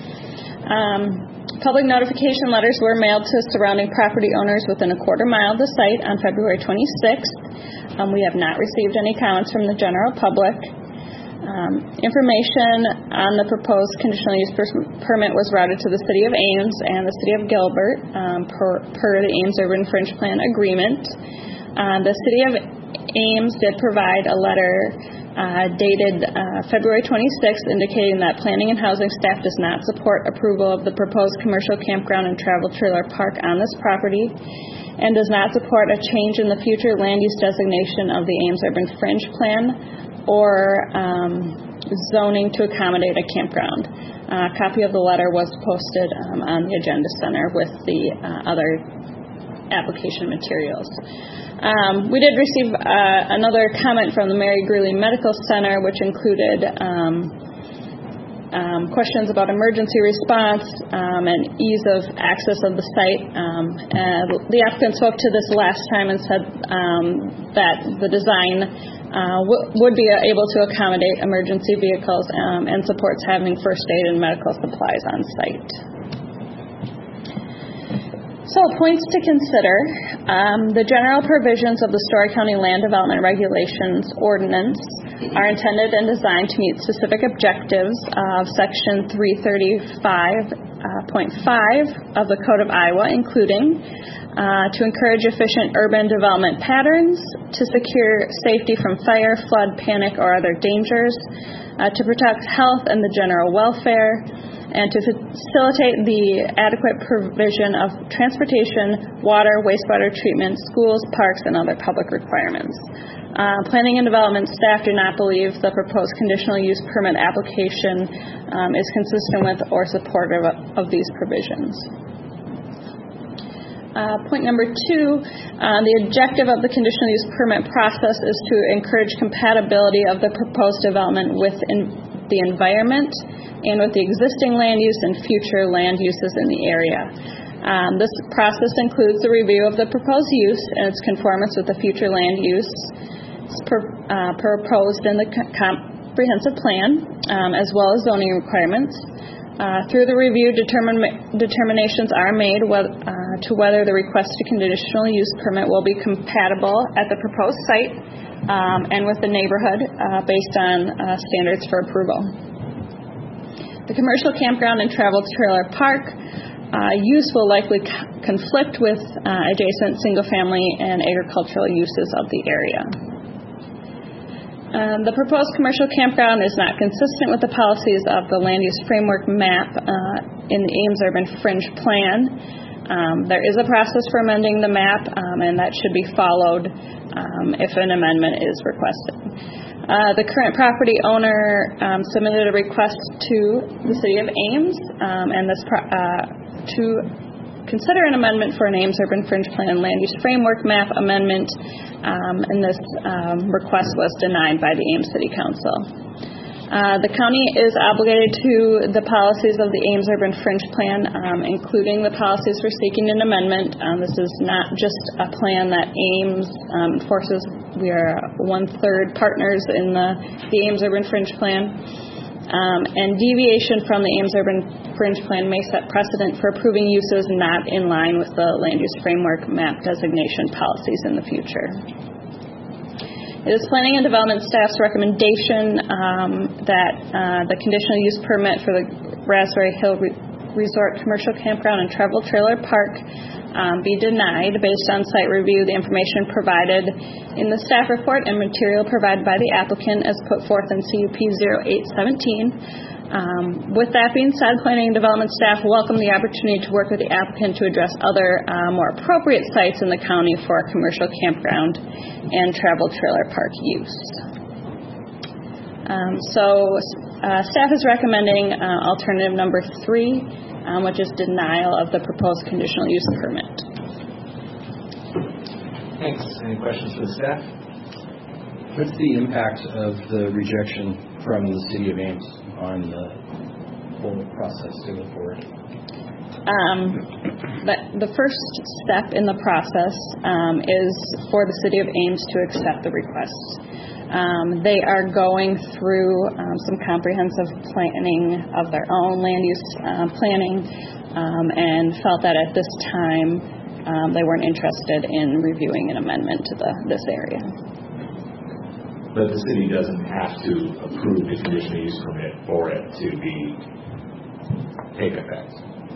Public notification letters were mailed to surrounding property owners within a quarter mile of the site on February 26th. We have not received any comments from the general public. Information on the proposed conditional use permit was routed to the City of Ames and the City of Gilbert per the Ames Urban Fringe Plan agreement. The City of Ames did provide a letter dated February 26th indicating that planning and housing staff does not support approval of the proposed commercial campground and travel trailer park on this property and does not support a change in the future land use designation of the Ames Urban Fringe Plan or zoning to accommodate a campground. A copy of the letter was posted on the Agenda Center with the other application materials. We did receive another comment from the Mary Greeley Medical Center, which included questions about emergency response and ease of access of the site. The applicant spoke to this last time and said that the design would be able to accommodate emergency vehicles and supports having first aid and medical supplies on site. So, points to consider. The general provisions of the Story County Land Development Regulations Ordinance are intended and designed to meet specific objectives of Section 335.5 of the Code of Iowa, including to encourage efficient urban development patterns, to secure safety from fire, flood, panic, or other dangers, to protect health and the general welfare, and to facilitate the adequate provision of transportation, water, wastewater treatment, schools, parks, and other public requirements. Planning and development staff do not believe the proposed conditional use permit application is consistent with or supportive of these provisions. Point number 2, the objective of the conditional use permit process is to encourage compatibility of the proposed development with the environment and with the existing land use and future land uses in the area. This process includes the review of the proposed use and its conformance with the future land use proposed in the comprehensive plan, as well as zoning requirements. Through the review, determinations are made to whether the requested conditional use permit will be compatible at the proposed site and with the neighborhood based on standards for approval. The commercial campground and travel trailer park use will likely conflict with adjacent single-family and agricultural uses of the area. The proposed commercial campground is not consistent with the policies of the land use framework map in the Ames Urban Fringe Plan. There is a process for amending the map, and that should be followed if an amendment is requested. The current property owner submitted a request to the City of Ames and this to consider an amendment for an Ames Urban Fringe Plan land use framework map amendment, and this request was denied by the Ames City Council. The county is obligated to the policies of the Ames Urban Fringe Plan, including the policies for seeking an amendment. This is not just a plan that Ames enforces. We are 1/3 partners in the Ames Urban Fringe Plan. And deviation from the Ames Urban Fringe Plan may set precedent for approving uses not in line with the land use framework map designation policies in the future. It is planning and development staff's recommendation that the conditional use permit for the Raspberry Hill Resort Commercial Campground and Travel Trailer Park be denied based on site review, the information provided in the staff report and material provided by the applicant as put forth in CUP 0817. With that being said, planning and development staff welcome the opportunity to work with the applicant to address other more appropriate sites in the county for a commercial campground and travel trailer park use. Staff is recommending alternative number 3, which is denial of the proposed conditional use permit. Thanks. Any questions for the staff? What's the impact of the rejection from the City of Ames on the whole process to go forward? The first step in the process is for the City of Ames to accept the request. They are going through some comprehensive planning of their own land use planning and felt that at this time they weren't interested in reviewing an amendment to this area. But the city doesn't have to approve the conditional use permit for it to take effect.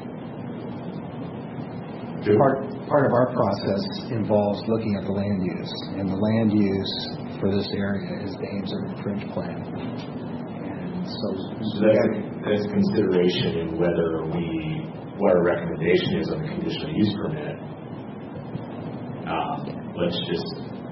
Part of our process involves looking at the land use, and the land use for this area is the Ames Urban Fringe Plan. And so that's consideration in whether what our recommendation is on the conditional use permit. Let's just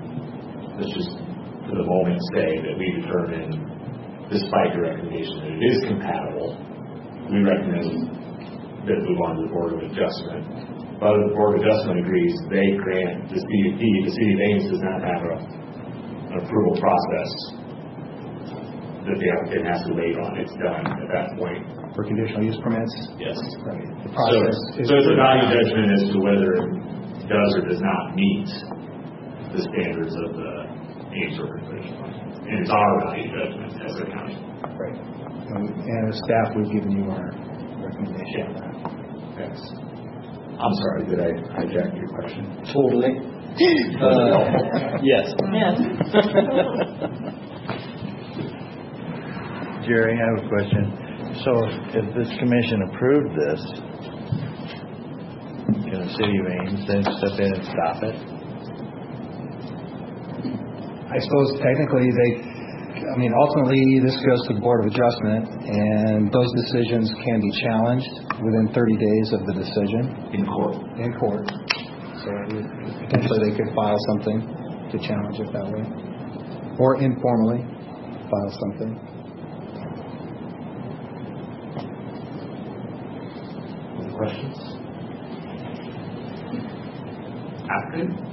for the moment say that we determine, despite your recommendation, that it is compatible. We recommend that move on to the Board of Adjustment. But if the Board of Adjustment agrees, they grant the CUP. The City of Ames does not have an approval process that the applicant has to wait on. It's done at that point. For conditional use permits? Yes. Right. The process so it's a value judgment as to whether it does or does not meet the standards of the Ames Urban Fringe Plan. And it's our value judgment as a county. Right. And as staff, we've given you our recommendation on that. Yes. I'm sorry, did I hijack your question? Totally. Yes. Yes. Jerry, I have a question. So if this commission approved this, can the City of Ames then step in and stop it? I suppose technically ultimately this goes to the Board of Adjustment, and those decisions can be challenged within 30 days of the decision. In court. So potentially they could file something to challenge it that way. Or informally file something. Questions? Applicant?